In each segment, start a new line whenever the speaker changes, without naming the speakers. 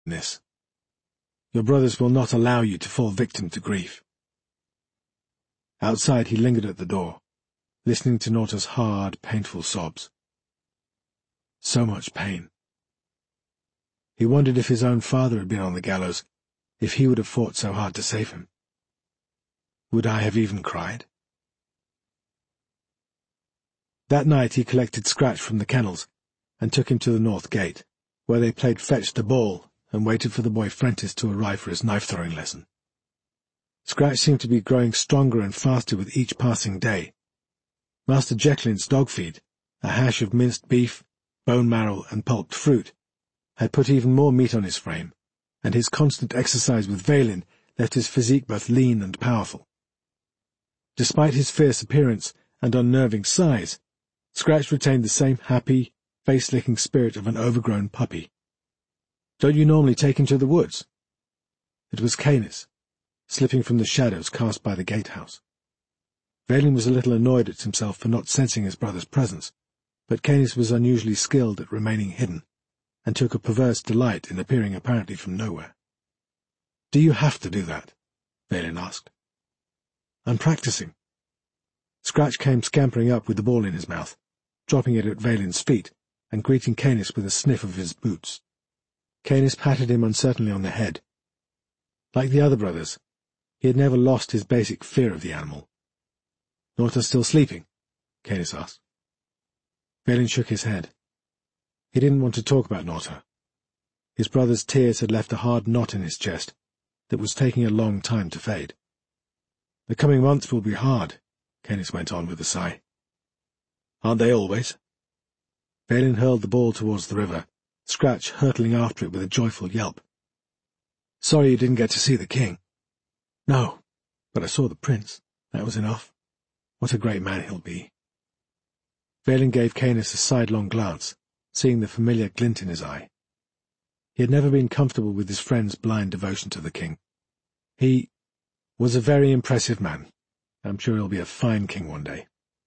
this. Your brothers will not allow you to fall victim to grief." Outside he lingered at the door, listening to Norta's hard, painful sobs. So much pain. He wondered if his own father had been on the gallows, if he would have fought so hard to save him. Would I have even cried? That night he collected Scratch from the kennels and took him to the north gate, where they played fetch the ball and waited for the boy Frentis to arrive for his knife-throwing lesson. Scratch seemed to be growing stronger and faster with each passing day. Master Jekyll's dog feed, a hash of minced beef, bone marrow, and pulped fruit, had put even more meat on his frame, and his constant exercise with Vaylin left his physique both lean and powerful. Despite his fierce appearance and unnerving size, Scratch retained the same happy, face-licking spirit of an overgrown puppy. "Don't you normally take him to the woods?" It was Canis, slipping from the shadows cast by the gatehouse. Vaylin was a little annoyed at himself for not sensing his brother's presence, but Canis was unusually skilled at remaining hidden, and took a perverse delight in appearing apparently from nowhere. "Do you have to do that?" Vaylin asked. "I'm practicing." Scratch came scampering up with the ball in his mouth, dropping it at Vaylin's feet, and greeting Canis with a sniff of his boots. Canis patted him uncertainly on the head. Like the other brothers, he had never lost his basic fear of the animal. "Norta still sleeping?" Canis asked. Vaylin shook his head. He didn't want to talk about Norta. His brother's tears had left a hard knot in his chest that was taking a long time to fade. "The coming months will be hard," Canis went on with a sigh. "Aren't they always?" Vaylin hurled the ball towards the river, Scratch hurtling after it with a joyful yelp. "Sorry you didn't get to see the king." "No, but I saw the prince. That was enough. What a great man he'll be." Vaylin gave Canis a sidelong glance, seeing the familiar glint in his eye. He had never been comfortable with his friend's blind devotion to the king. He was a very impressive man. I'm sure he'll be a fine king one day.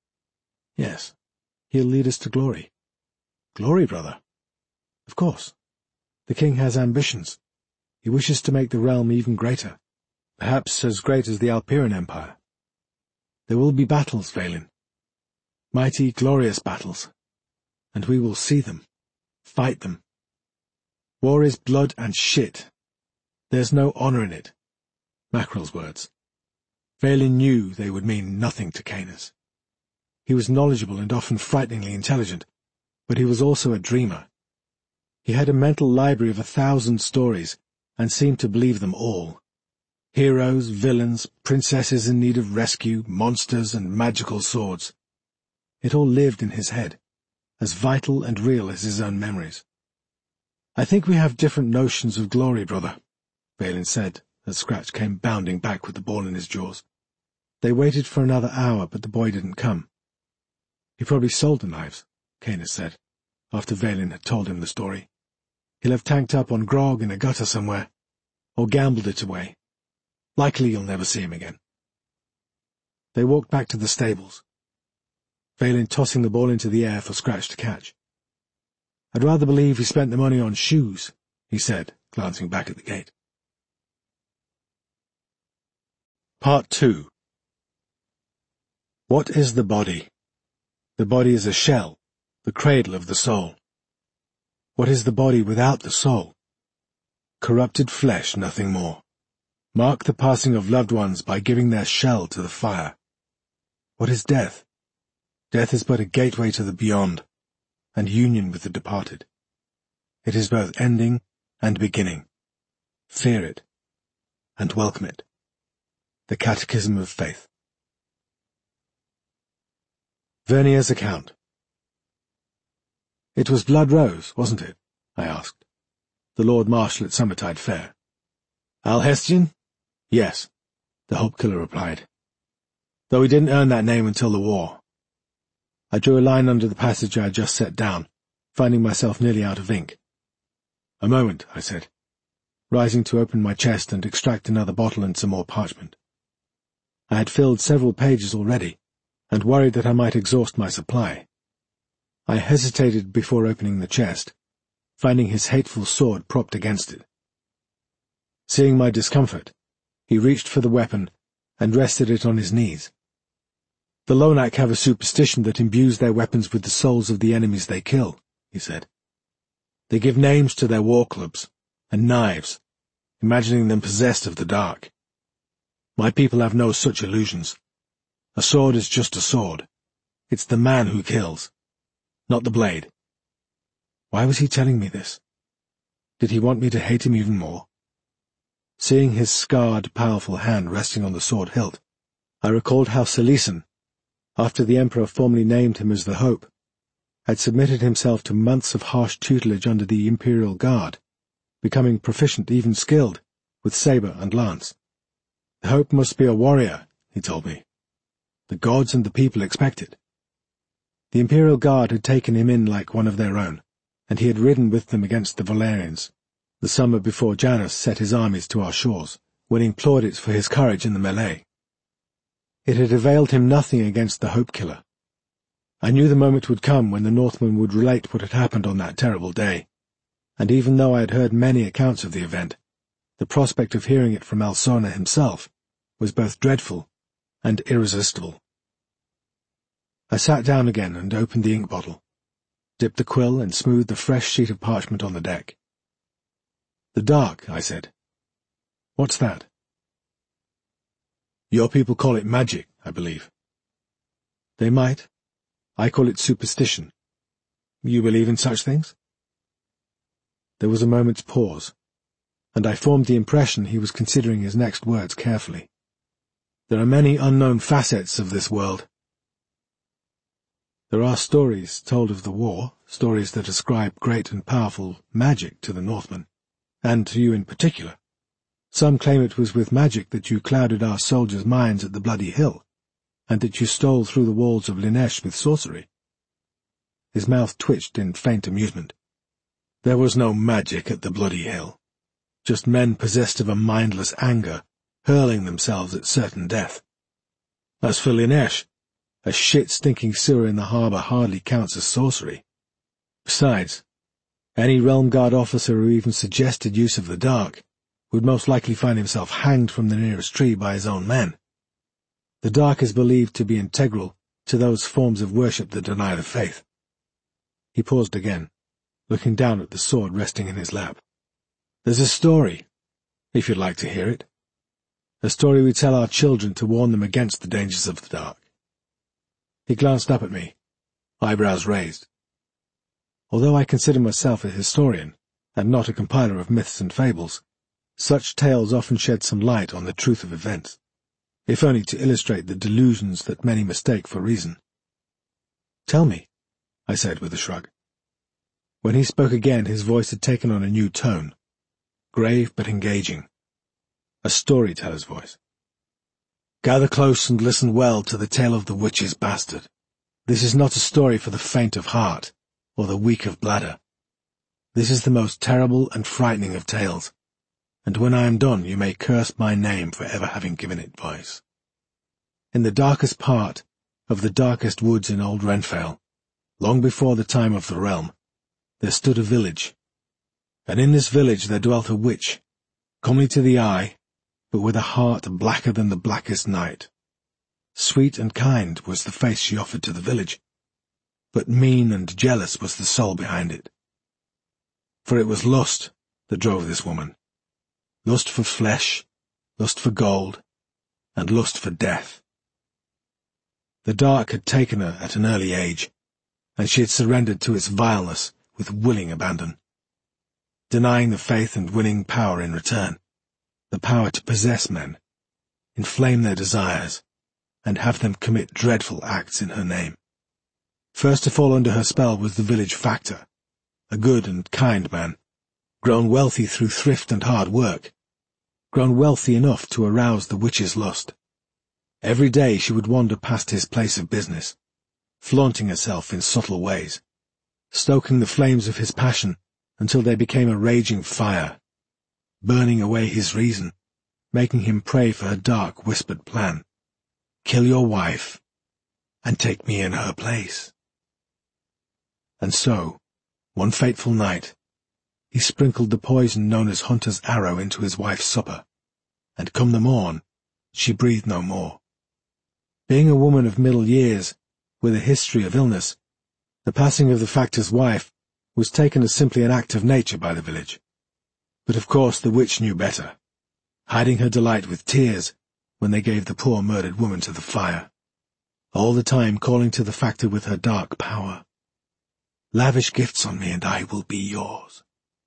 "Yes, he'll lead us to glory." "Glory, brother?" "Of course. The king has ambitions. He wishes to make the realm even greater, perhaps as great as the Alpiran Empire. There will be battles, Vaylin. Mighty, glorious battles. And we will see them, fight them. War is blood and shit. There's no honor in it." Mackerel's words. Vaylin knew they would mean nothing to Canis. He was knowledgeable and often frighteningly intelligent, but he was also a dreamer. He had a mental library of 1,000 stories, and seemed to believe them all. Heroes, villains, princesses in need of rescue, monsters, and magical swords. It all lived in his head, as vital and real as his own memories. "I think we have different notions of glory, brother," Vaylin said, as Scratch came bounding back with the ball in his jaws. They waited for another hour, but the boy didn't come. "He probably sold the knives," Canis said, after Vaylin had told him the story. "He'll have tanked up on grog in a gutter somewhere, or gambled it away. Likely you'll never see him again." They walked back to the stables, Vaylin tossing the ball into the air for Scratch to catch. "I'd rather believe he spent the money on shoes," he said, glancing back at the gate. Part 2. What is the body? The body is a shell, the cradle of the soul. What is the body without the soul? Corrupted flesh, nothing more. Mark the passing of loved ones by giving their shell to the fire. What is death? Death is but a gateway to the beyond, and union with the departed. It is both ending and beginning. Fear it, and welcome it. The Catechism of Faith. Vernier's account. "It was Blood Rose, wasn't it?" I asked. "The Lord Marshal at Summertide Fair." "Alhestian?" "Yes," the Hope Killer replied. "Though he didn't earn that name until the war." I drew a line under the passage I had just set down, finding myself nearly out of ink. "A moment," I said, rising to open my chest and extract another bottle and some more parchment. I had filled several pages already, and worried that I might exhaust my supply. I hesitated before opening the chest, finding his hateful sword propped against it. Seeing my discomfort, he reached for the weapon and rested it on his knees. The Lonak have a superstition that imbues their weapons with the souls of the enemies they kill, he said. They give names to their war clubs and knives, imagining them possessed of the dark. My people have no such illusions. A sword is just a sword. It's the man who kills, not the blade. Why was he telling me this? Did he want me to hate him even more? Seeing his scarred, powerful hand resting on the sword hilt, I recalled how Selesan, after the Emperor formally named him as the Hope, had submitted himself to months of harsh tutelage under the Imperial Guard, becoming proficient, even skilled, with saber and lance. The Hope must be a warrior, he told me. The gods and the people expect it. The Imperial Guard had taken him in like one of their own, and he had ridden with them against the Valerians, the summer before Janus set his armies to our shores, winning plaudits for his courage in the melee. It had availed him nothing against the Hope Killer. I knew the moment would come when the Northmen would relate what had happened on that terrible day, and even though I had heard many accounts of the event, the prospect of hearing it from Elsona himself was both dreadful and irresistible. I sat down again and opened the ink bottle, dipped the quill and smoothed the fresh sheet of parchment on the deck. The dark, I said. What's that? Your people call it magic, I believe. They might. I call it superstition. You believe in such things? There was a moment's pause, and I formed the impression he was considering his next words carefully. There are many unknown facets of this world. There are stories told of the war, stories that ascribe great and powerful magic to the Northmen, and to you in particular. Some claim it was with magic that you clouded our soldiers' minds at the Bloody Hill, and that you stole through the walls of Linesh with sorcery. His mouth twitched in faint amusement. There was no magic at the Bloody Hill, just men possessed of a mindless anger, hurling themselves at certain death. As for Linesh, a shit-stinking sewer in the harbour hardly counts as sorcery. Besides, any Realm Guard officer who even suggested use of the dark would most likely find himself hanged from the nearest tree by his own men. The dark is believed to be integral to those forms of worship that deny the faith. He paused again, looking down at the sword resting in his lap. There's a story, if you'd like to hear it. A story we tell our children to warn them against the dangers of the dark. He glanced up at me, eyebrows raised. Although I consider myself a historian, and not a compiler of myths and fables, such tales often shed some light on the truth of events, if only to illustrate the delusions that many mistake for reason. Tell me, I said with a shrug. When he spoke again, his voice had taken on a new tone, grave but engaging, a storyteller's voice. Gather close and listen well to the tale of the witch's bastard. This is not a story for the faint of heart, or the weak of bladder. This is the most terrible and frightening of tales, and when I am done you may curse my name for ever having given it voice. In the darkest part of the darkest woods in old Renfell, long before the time of the realm, there stood a village, and in this village there dwelt a witch, comely to the eye, but with a heart blacker than the blackest night. Sweet and kind was the face she offered to the village, but mean and jealous was the soul behind it. For it was lust that drove this woman, lust for flesh, lust for gold, and lust for death. The dark had taken her at an early age, and she had surrendered to its vileness with willing abandon, denying the faith and winning power in return, the power to possess men, inflame their desires, and have them commit dreadful acts in her name. First to fall under her spell was the village factor, a good and kind man, grown wealthy through thrift and hard work, grown wealthy enough to arouse the witch's lust. Every day she would wander past his place of business, flaunting herself in subtle ways, stoking the flames of his passion until they became a raging fire, burning away his reason, making him pray for her dark, whispered plan. Kill your wife, and take me in her place. And so, one fateful night, he sprinkled the poison known as Hunter's Arrow into his wife's supper, and come the morn, she breathed no more. Being a woman of middle years, with a history of illness, the passing of the factor's wife was taken as simply an act of nature by the village. But of course the witch knew better, hiding her delight with tears when they gave the poor murdered woman to the fire, all the time calling to the factor with her dark power, "Lavish gifts on me and I will be yours."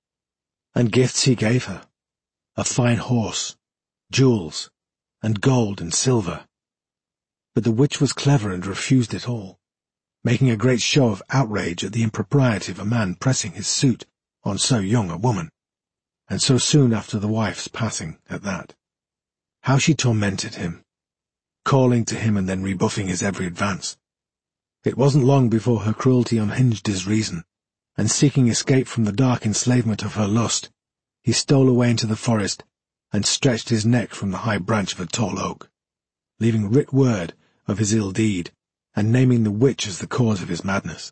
And gifts he gave her, a fine horse, jewels, and gold and silver. But the witch was clever and refused it all, making a great show of outrage at the impropriety of a man pressing his suit on so young a woman, and so soon after the wife's passing at that. How she tormented him, calling to him and then rebuffing his every advance. It wasn't long before her cruelty unhinged his reason, and seeking escape from the dark enslavement of her lust, he stole away into the forest and stretched his neck from the high branch of a tall oak, leaving writ word of his ill deed, and naming the witch as the cause of his madness.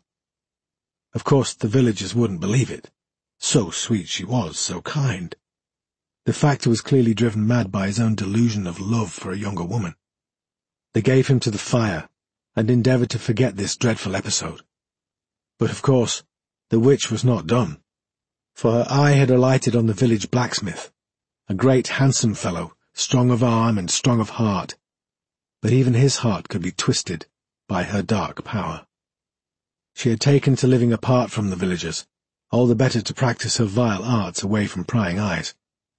Of course the villagers wouldn't believe it. So sweet she was, so kind. The factor was clearly driven mad by his own delusion of love for a younger woman. They gave him to the fire, and endeavoured to forget this dreadful episode. But of course, the witch was not done, for her eye had alighted on the village blacksmith, a great handsome fellow, strong of arm and strong of heart, but even his heart could be twisted by her dark power. She had taken to living apart from the villagers, all the better to practice her vile arts away from prying eyes.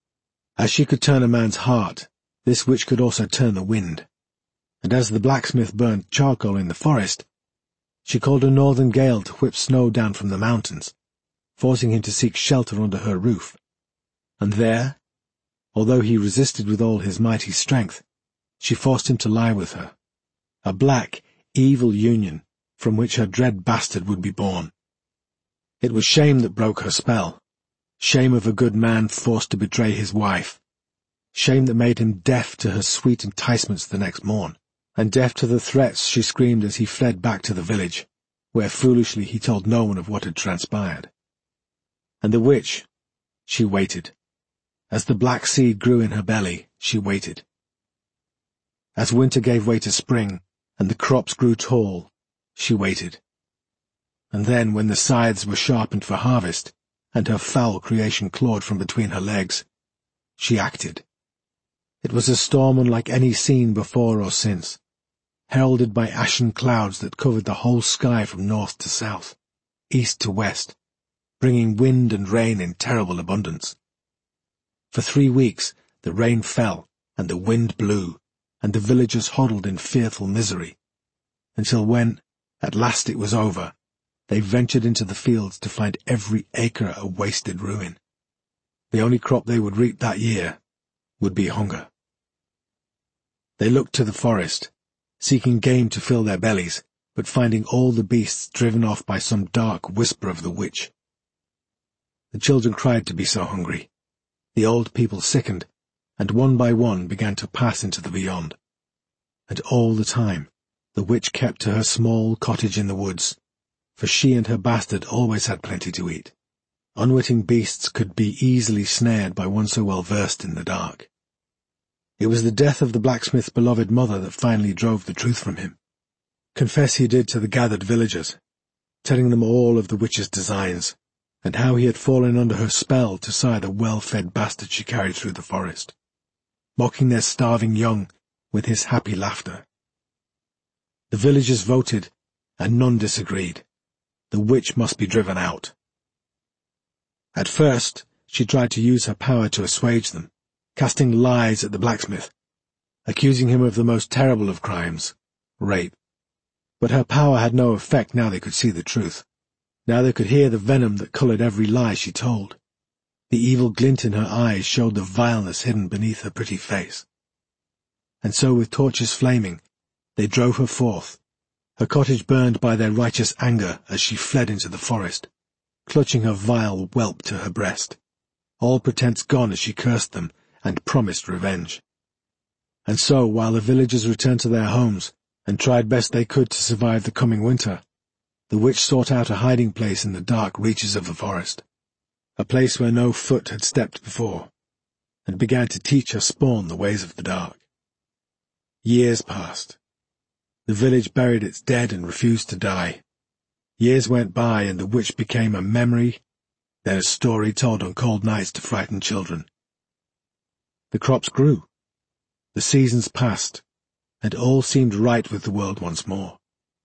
As she could turn a man's heart, this witch could also turn the wind, and as the blacksmith burned charcoal in the forest, she called a northern gale to whip snow down from the mountains, forcing him to seek shelter under her roof. And there, although he resisted with all his mighty strength, she forced him to lie with her, a black, evil union from which her dread bastard would be born. It was shame that broke her spell, shame of a good man forced to betray his wife, shame that made him deaf to her sweet enticements the next morn, and deaf to the threats she screamed as he fled back to the village, where foolishly he told no one of what had transpired. And the witch, she waited. As the black seed grew in her belly, she waited. As winter gave way to spring, and the crops grew tall, she waited. And then, when the scythes were sharpened for harvest, and her foul creation clawed from between her legs, she acted. It was a storm unlike any seen before or since, heralded by ashen clouds that covered the whole sky from north to south, east to west, bringing wind and rain in terrible abundance. For 3 weeks the rain fell, and the wind blew, and the villagers huddled in fearful misery, until when, at last it was over, they ventured into the fields to find every acre a wasted ruin. The only crop they would reap that year would be hunger. They looked to the forest, seeking game to fill their bellies, but finding all the beasts driven off by some dark whisper of the witch. The children cried to be so hungry. The old people sickened, and one by one began to pass into the beyond. And all the time, the witch kept to her small cottage in the woods, for she and her bastard always had plenty to eat. Unwitting beasts could be easily snared by one so well versed in the dark. It was the death of the blacksmith's beloved mother that finally drove the truth from him. Confess he did to the gathered villagers, telling them all of the witch's designs, and how he had fallen under her spell to sire the well-fed bastard she carried through the forest, mocking their starving young with his happy laughter. The villagers voted, and none disagreed. The witch must be driven out. At first, she tried to use her power to assuage them, casting lies at the blacksmith, accusing him of the most terrible of crimes, rape. But her power had no effect now they could see the truth. Now they could hear the venom that coloured every lie she told. The evil glint in her eyes showed the vileness hidden beneath her pretty face. And so with torches flaming, they drove her forth, her cottage burned by their righteous anger as she fled into the forest, clutching her vile whelp to her breast, all pretence gone as she cursed them and promised revenge. And so, while the villagers returned to their homes and tried best they could to survive the coming winter, the witch sought out a hiding place in the dark reaches of the forest. a place where no foot had stepped before, and began to teach her spawn the ways of the dark. Years passed. The village buried its dead and refused to die. Years went by, and the witch became a memory, then a story told on cold nights to frighten children. The crops grew. The seasons passed, and all seemed right with the world once more.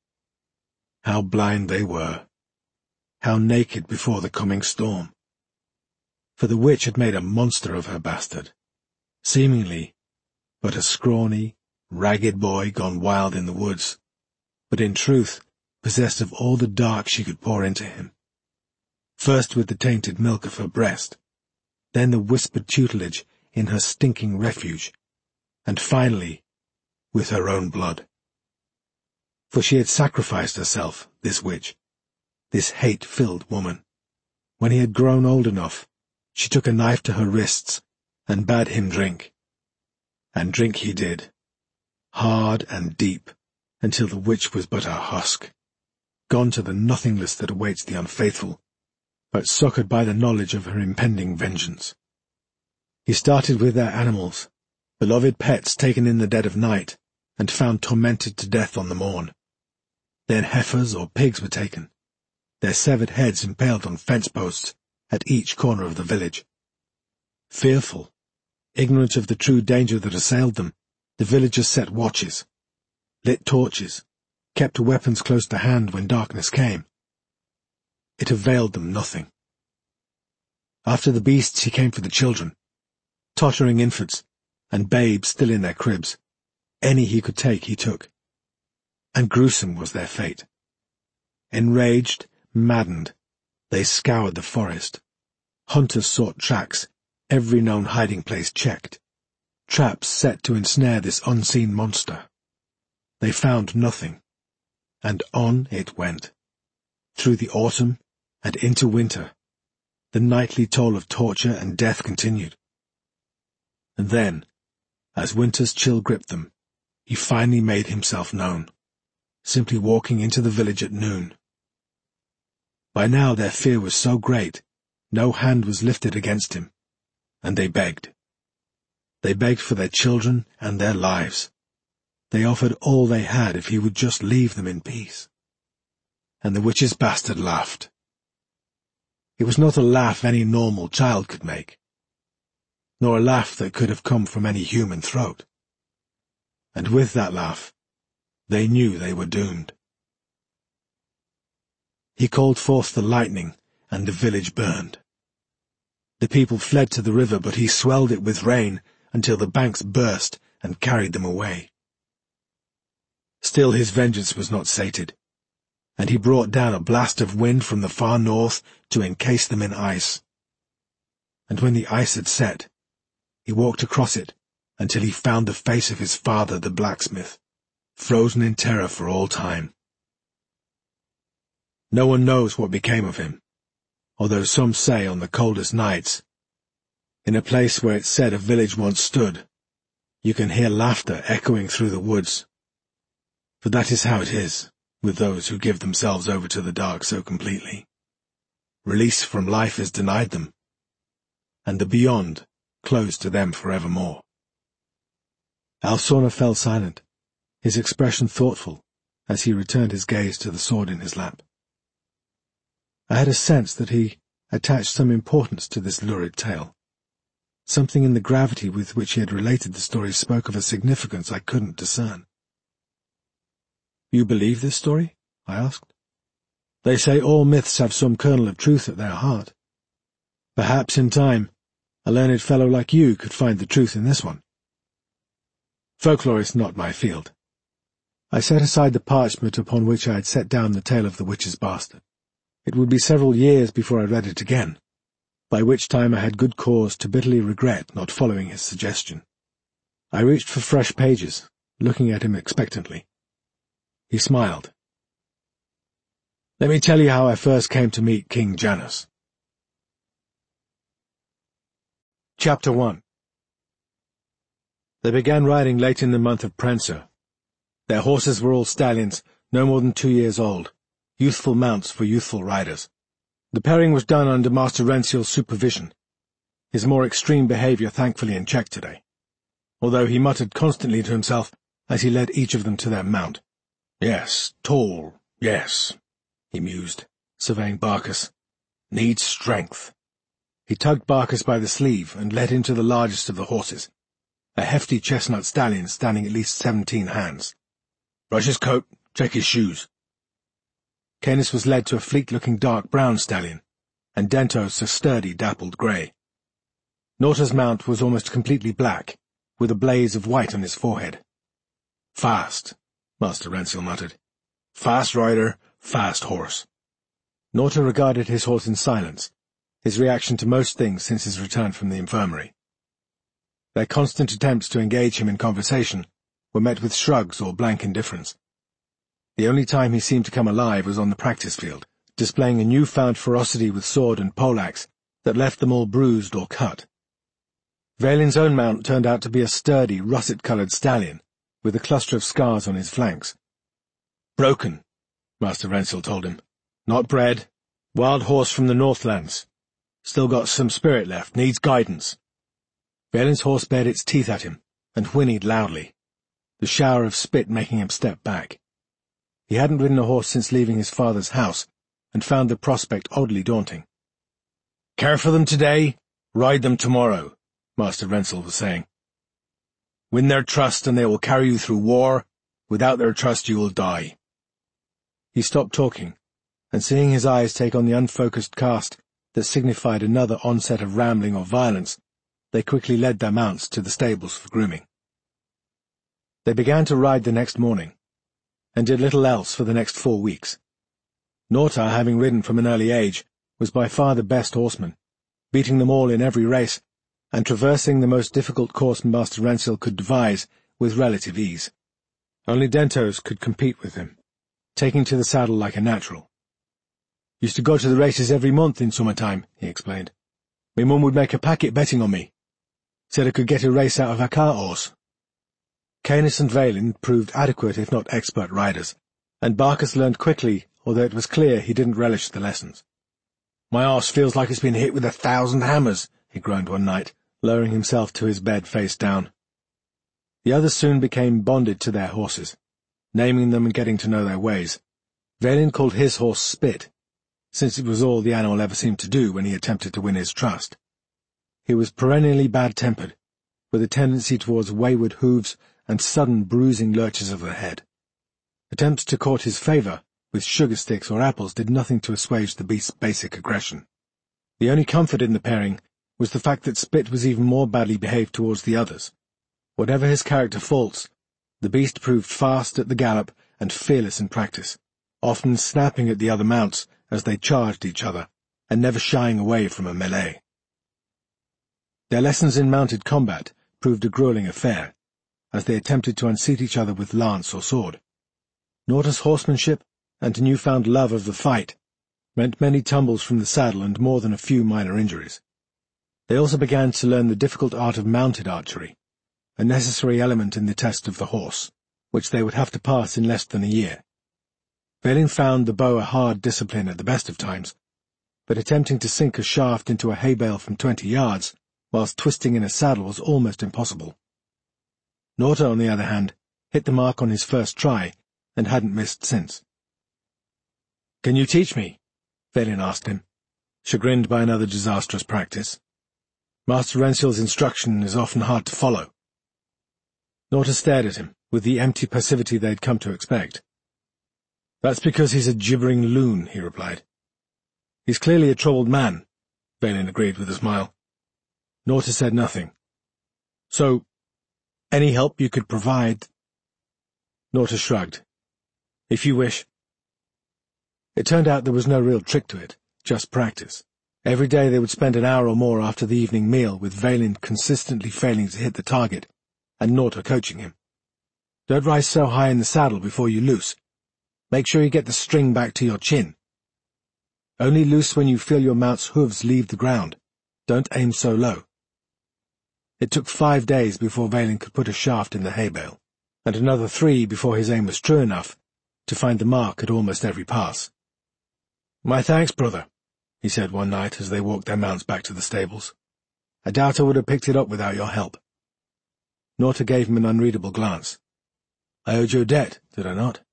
How blind they were! How naked before the coming storm! For the witch had made a monster of her bastard, seemingly but a scrawny, ragged boy gone wild in the woods, but in truth possessed of all the dark she could pour into him. First with the tainted milk of her breast, then the whispered tutelage in her stinking refuge, and finally with her own blood. For she had sacrificed herself, this witch, this hate-filled woman. When he had grown old enough, she took a knife to her wrists and bade him drink. And drink he did, hard and deep, until the witch was but a husk, gone to the nothingness that awaits the unfaithful, but succoured by the knowledge of her impending vengeance. He started with their animals, beloved pets taken in the dead of night, and found tormented to death on the morn. Then heifers or pigs were taken, their severed heads impaled on fence posts at each corner of the village. Fearful, ignorant of the true danger that assailed them, the villagers set watches, lit torches, kept weapons close to hand when darkness came. It availed them nothing. After the beasts he came for the children, tottering infants, and babes still in their cribs. Any he could take he took. And gruesome was their fate. Enraged, maddened, they scoured the forest. Hunters sought tracks, every known hiding place checked. Traps set to ensnare this unseen monster. They found nothing, and on it went. Through the autumn and into winter, the nightly toll of torture and death continued. And then, as winter's chill gripped them, he finally made himself known, simply walking into the village at noon. By now their fear was so great, no hand was lifted against him, and they begged. They begged for their children and their lives. They offered all they had if he would just leave them in peace. And the witch's bastard laughed. It was not a laugh any normal child could make, nor a laugh that could have come from any human throat. And with that laugh, they knew they were doomed. He called forth the lightning, and the village burned. The people fled to the river, but he swelled it with rain until the banks burst and carried them away. Still his vengeance was not sated, and he brought down a blast of wind from the far north to encase them in ice. And when the ice had set, he walked across it until he found the face of his father, the blacksmith, frozen in terror for all time. No one knows what became of him, although some say on the coldest nights, in a place where it's said a village once stood, you can hear laughter echoing through the woods. For that is how it is with those who give themselves over to the dark so completely. Release from life is denied them, and the beyond closed to them forevermore. Alsorna fell silent, his expression thoughtful, as he returned his gaze to the sword in his lap. I had a sense that he attached some importance to this lurid tale. Something in the gravity with which he had related the story spoke of a significance I couldn't discern. "You believe this story?" I asked. "They say all myths have some kernel of truth at their heart. Perhaps, in time, a learned fellow like you could find the truth in this one." Folklore is not my field. I set aside the parchment upon which I had set down the tale of the witch's bastard. It would be several years before I read it again, by which time I had good cause to bitterly regret not following his suggestion. I reached for fresh pages, looking at him expectantly. He smiled. "Let me tell you how I first came to meet King Janus." Chapter 1. They began riding late in the month of Prancer. Their horses were all stallions, no more than 2 years old, youthful mounts for youthful riders. The pairing was done under Master Rensiel's supervision, his more extreme behaviour thankfully in check today, although he muttered constantly to himself as he led each of them to their mount. "Yes, tall, yes," he mused, surveying Barkis. "Needs strength." He tugged Barkis by the sleeve and led him to the largest of the horses, a hefty chestnut stallion standing at least 17 hands. "Brush his coat, check his shoes." Canis was led to a fleet-looking dark brown stallion, and Dentos a sturdy dappled grey. Norta's mount was almost completely black, with a blaze of white on his forehead. "Fast," Master Rensiel muttered. "Fast rider, fast horse." Norta regarded his horse in silence, his reaction to most things since his return from the infirmary. Their constant attempts to engage him in conversation were met with shrugs or blank indifference. The only time he seemed to come alive was on the practice field, displaying a newfound ferocity with sword and poleaxe that left them all bruised or cut. Valin's own mount turned out to be a sturdy, russet-coloured stallion, with a cluster of scars on his flanks. "Broken," Master Rensiel told him. "Not bred. Wild horse from the Northlands. Still got some spirit left, needs guidance." Valin's horse bared its teeth at him, and whinnied loudly, the shower of spit making him step back. He hadn't ridden a horse since leaving his father's house, and found the prospect oddly daunting. "Care for them today, ride them tomorrow," Master Rensiel was saying. "Win their trust and they will carry you through war. Without their trust you will die." He stopped talking, and seeing his eyes take on the unfocused cast that signified another onset of rambling or violence, they quickly led their mounts to the stables for grooming. They began to ride the next morning, and did little else for the next 4 weeks. Norta, having ridden from an early age, was by far the best horseman, beating them all in every race, and traversing the most difficult course Master Rensiel could devise with relative ease. Only Dentos could compete with him, taking to the saddle like a natural. "Used to go to the races every month in summertime," he explained. "My mum would make a packet betting on me. Said I could get a race out of a cart horse." Canis and Valin proved adequate if not expert riders, and Barkis learned quickly, although it was clear he didn't relish the lessons. "My arse feels like it's been hit with 1,000 hammers," he groaned one night, lowering himself to his bed face down. The others soon became bonded to their horses, naming them and getting to know their ways. Valin called his horse Spit, since it was all the animal ever seemed to do when he attempted to win his trust. He was perennially bad-tempered, with a tendency towards wayward hooves and sudden bruising lurches of the head. Attempts to court his favour with sugar sticks or apples did nothing to assuage the beast's basic aggression. The only comfort in the pairing was the fact that Spit was even more badly behaved towards the others. Whatever his character faults, the beast proved fast at the gallop and fearless in practice, often snapping at the other mounts as they charged each other, and never shying away from a melee. Their lessons in mounted combat proved a gruelling affair, as they attempted to unseat each other with lance or sword. Norta's horsemanship and newfound love of the fight meant many tumbles from the saddle and more than a few minor injuries. They also began to learn the difficult art of mounted archery, a necessary element in the test of the horse, which they would have to pass in less than a year. Valin found the bow a hard discipline at the best of times, but attempting to sink a shaft into a hay bale from 20 yards, whilst twisting in a saddle, was almost impossible. Norta, on the other hand, hit the mark on his first try, and hadn't missed since. "Can you teach me?" Valin asked him, chagrined by another disastrous practice. Master Rensiel's instruction is often hard to follow. Norta stared at him, with the empty passivity they'd come to expect. "That's because he's a gibbering loon," he replied. "He's clearly a troubled man," Valin agreed with a smile. Norta said nothing. "So, any help you could provide—" Norta shrugged. "If you wish." It turned out there was no real trick to it, just practice. Every day they would spend an hour or more after the evening meal, with Valin consistently failing to hit the target, and Norta coaching him. "Don't rise so high in the saddle before you loose. Make sure you get the string back to your chin. Only loose when you feel your mount's hooves leave the ground. Don't aim so low." It took 5 days before Valin could put a shaft in the hay bale, and another 3 before his aim was true enough to find the mark at almost every pass. "My thanks, brother," he said one night as they walked their mounts back to the stables. "I doubt I would have picked it up without your help." Norta gave him an unreadable glance. "I owed you a debt, did I not?"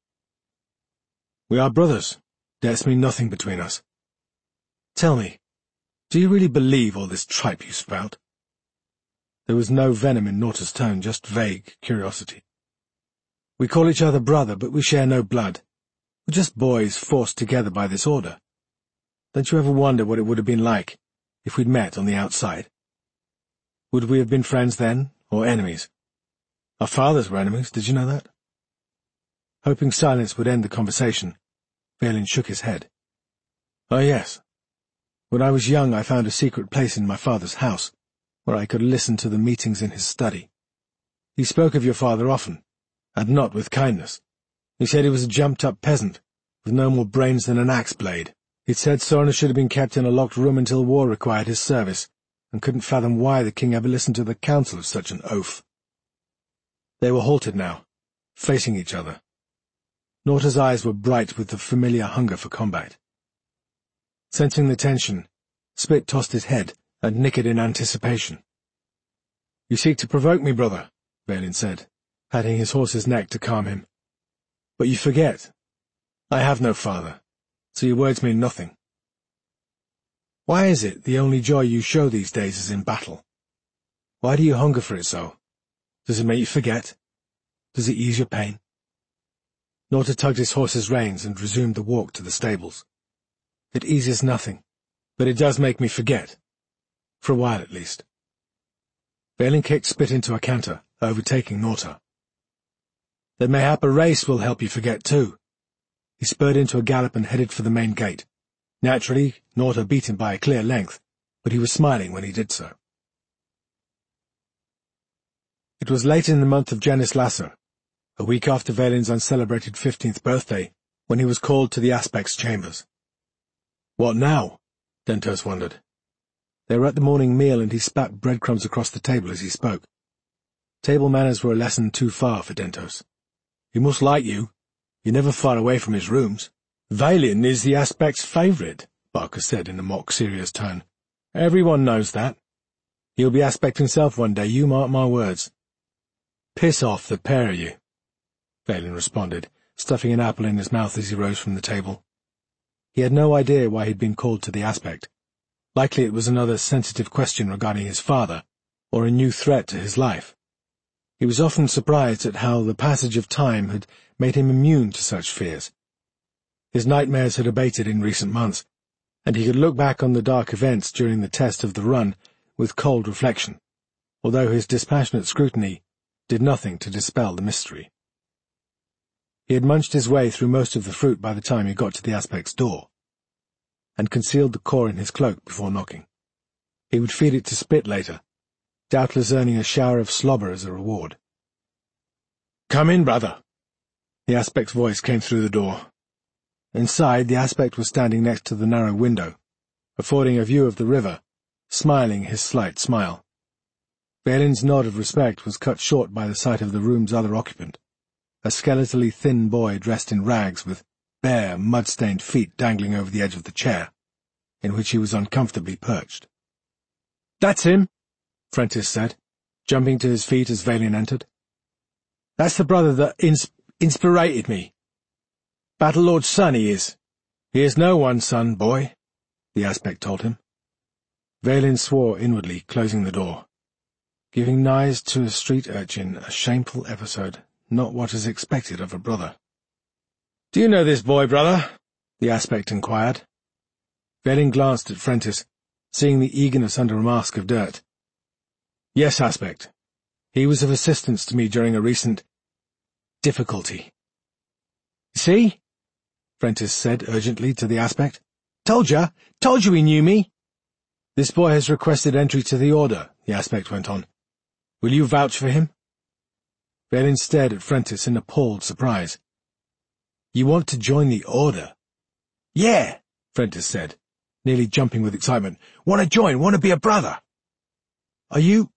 "We are brothers. Debts mean nothing between us. Tell me, do you really believe all this tripe you spout?" There was no venom in Norta's tone, just vague curiosity. "We call each other brother, but we share no blood. We're just boys forced together by this order. Don't you ever wonder what it would have been like if we'd met on the outside? Would we have been friends then, or enemies? Our fathers were enemies, did you know that?" Hoping silence would end the conversation, Vaylin shook his head. "Oh, yes. When I was young, I found a secret place in my father's house, where I could listen to the meetings in his study. He spoke of your father often, and not with kindness. He said he was a jumped-up peasant, with no more brains than an axe blade. He'd said Sora should have been kept in a locked room until war required his service, and couldn't fathom why the king ever listened to the counsel of such an oaf." They were halted now, facing each other. Norta's eyes were bright with the familiar hunger for combat. Sensing the tension, Spit tossed his head and nickered in anticipation. "You seek to provoke me, brother," Vaylin said, patting his horse's neck to calm him. "But you forget. I have no father, so your words mean nothing. Why is it the only joy you show these days is in battle? Why do you hunger for it so? Does it make you forget? Does it ease your pain?" Norta tugged his horse's reins and resumed the walk to the stables. "It eases nothing, but it does make me forget. For a while, at least." Vaylin kicked Spit into a canter, overtaking Norta. "Then mayhap a race will help you forget, too." He spurred into a gallop and headed for the main gate. Naturally, Norta beat him by a clear length, but he was smiling when he did so. It was late in the month of Genis Lasser, a week after Vaylin's uncelebrated 15th birthday, when he was called to the Aspect's chambers. "What now?" Dentos wondered. They were at the morning meal, and he spat breadcrumbs across the table as he spoke. Table manners were a lesson too far for Dentos. "He must like you. You're never far away from his rooms." "Vaylin is the Aspect's favourite," Barker said in a mock-serious tone. "Everyone knows that. He'll be Aspect himself one day, you mark my words." "Piss off, the pair of you," Vaylin responded, stuffing an apple in his mouth as he rose from the table. He had no idea why he'd been called to the Aspect. Likely it was another sensitive question regarding his father, or a new threat to his life. He was often surprised at how the passage of time had made him immune to such fears. His nightmares had abated in recent months, and he could look back on the dark events during the test of the run with cold reflection, although his dispassionate scrutiny did nothing to dispel the mystery. He had munched his way through most of the fruit by the time he got to the Aspect's door, and concealed the core in his cloak before knocking. He would feed it to Spit later, doubtless earning a shower of slobber as a reward. "Come in, brother." The Aspect's voice came through the door. Inside, the Aspect was standing next to the narrow window, affording a view of the river, smiling his slight smile. Vaylin's nod of respect was cut short by the sight of the room's other occupant, a skeletally thin boy dressed in rags with bare, mud-stained feet dangling over the edge of the chair, in which he was uncomfortably perched. "That's him," Frentis said, jumping to his feet as Vaylin entered. "That's the brother that inspirated me. Battle-Lord's son he is. He is no one's son, boy," the Aspect told him. Vaylin swore inwardly, closing the door. Giving knives to a street urchin, a shameful episode, not what is expected of a brother. "Do you know this boy, brother?" the Aspect inquired. Vaylin glanced at Frentis, seeing the eagerness under a mask of dirt. "Yes, Aspect. He was of assistance to me during a recent difficulty." "See?" Frentis said urgently to the Aspect. Told you he knew me." "This boy has requested entry to the Order," the Aspect went on. "Will you vouch for him?" Vaylin stared at Frentis in appalled surprise. "You want to join the Order?" "Yeah," Frentis said, nearly jumping with excitement. "Want to join, want to be a brother." "Are you—"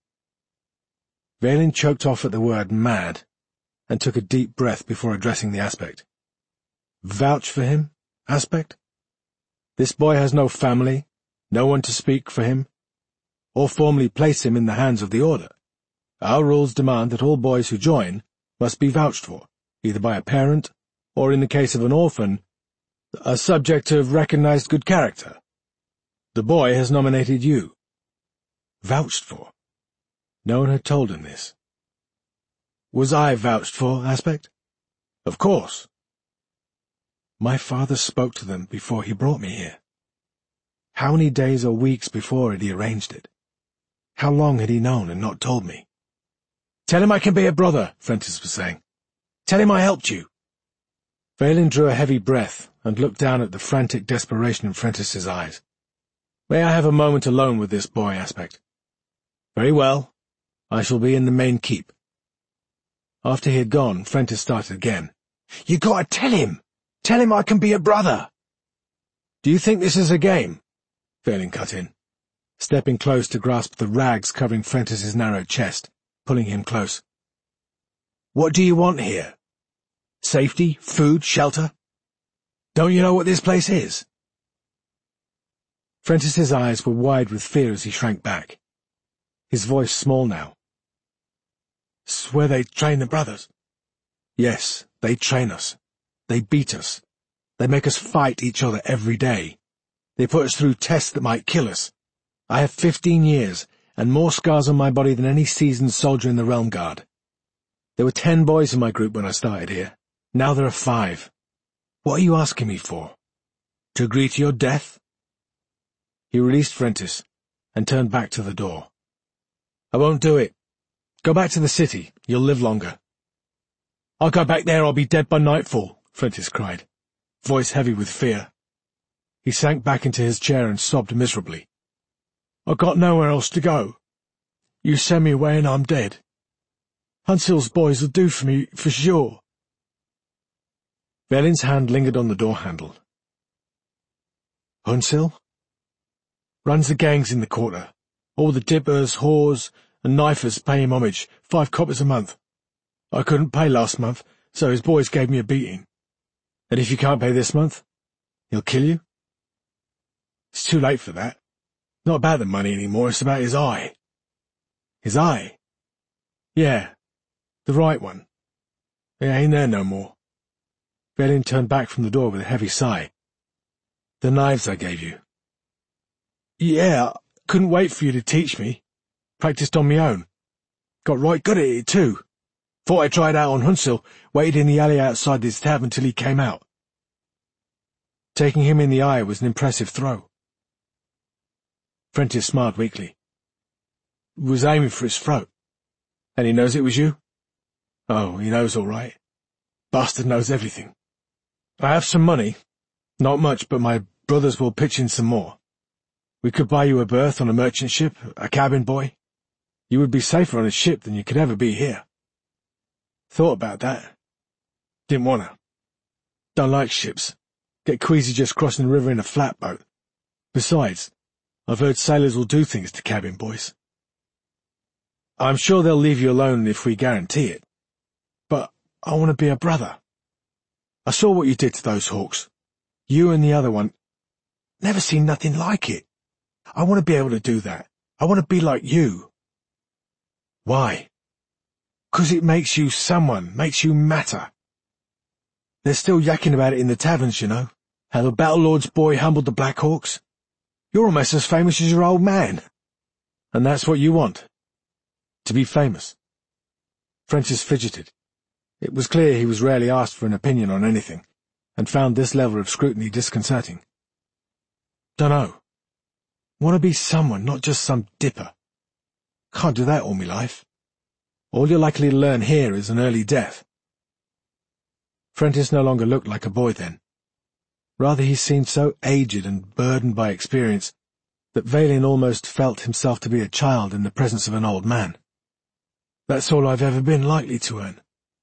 Vaylin choked off at the word mad, and took a deep breath before addressing the Aspect. "Vouch for him, Aspect?" This boy has no family, no one to speak for him, or formally place him in the hands of the Order. Our rules demand that all boys who join must be vouched for, either by a parent, or in the case of an orphan, a subject of recognized good character. The boy has nominated you. Vouched for? No one had told him this. Was I vouched for, Aspect? Of course. My father spoke to them before he brought me here. How many days or weeks before had he arranged it? How long had he known and not told me? Tell him I can be a brother, Frentis was saying. Tell him I helped you. Vaylin drew a heavy breath and looked down at the frantic desperation in Frentis's eyes. May I have a moment alone with this boy, Aspect? Very well. I shall be in the main keep. After he had gone, Frentis started again. You gotta tell him! Tell him I can be a brother! Do you think this is a game? Vaylin cut in, stepping close to grasp the rags covering Frentis's narrow chest, pulling him close. What do you want here? Safety, food, shelter? Don't you know what this place is? Frentis's eyes were wide with fear as he shrank back, his voice small now. It's where they train the brothers. Yes, they train us. They beat us. They make us fight each other every day. They put us through tests that might kill us. I have 15 years, and more scars on my body than any seasoned soldier in the Realm Guard. There were 10 boys in my group when I started here. Now there are 5. What are you asking me for? To agree to your death? He released Frentis and turned back to the door. I won't do it. Go back to the city. You'll live longer. I'll go back there, I'll be dead by nightfall, Frentis cried, voice heavy with fear. He sank back into his chair and sobbed miserably. I've got nowhere else to go. You send me away and I'm dead. Hunsill's boys will do for me, for sure. Vaylin's hand lingered on the door handle. Hunsill? Runs the gangs in the quarter. All the dippers, whores, and knifers pay him homage, 5 coppers a month. I couldn't pay last month, so his boys gave me a beating. And if you can't pay this month, he'll kill you? It's too late for that. Not about the money anymore, it's about his eye. His eye? Yeah, the right one. It ain't there no more. Vaylin turned back from the door with a heavy sigh. The knives I gave you. Yeah, couldn't wait for you to teach me. Practiced on my own. Got right good at it, too. Thought I'd try it out on Hunsill, waited in the alley outside this tavern till he came out. Taking him in the eye was an impressive throw. Frentis smiled weakly. Was aiming for his throat. And he knows it was you? Oh, he knows all right. Bastard knows everything. I have some money. Not much, but my brothers will pitch in some more. We could buy you a berth on a merchant ship, a cabin boy. You would be safer on a ship than you could ever be here. Thought about that. Didn't wanna. Don't like ships. Get queasy just crossing the river in a flatboat. Besides, I've heard sailors will do things to cabin boys. I'm sure they'll leave you alone if we guarantee it. But I want to be a brother. I saw what you did to those hawks. You and the other one. Never seen nothing like it. I want to be able to do that. I want to be like you. Why? 'Cause it makes you someone, makes you matter. They're still yakking about it in the taverns, you know. How the Battle Lord's boy humbled the Black Hawks. You're almost as famous as your old man. And that's what you want. To be famous. Frentis fidgeted. It was clear he was rarely asked for an opinion on anything, and found this level of scrutiny disconcerting. Dunno. Want to be someone, not just some dipper. Can't do that all my life. All you're likely to learn here is an early death. Frentis no longer looked like a boy then. Rather, he seemed so aged and burdened by experience that Vaylin almost felt himself to be a child in the presence of an old man. That's all I've ever been likely to earn.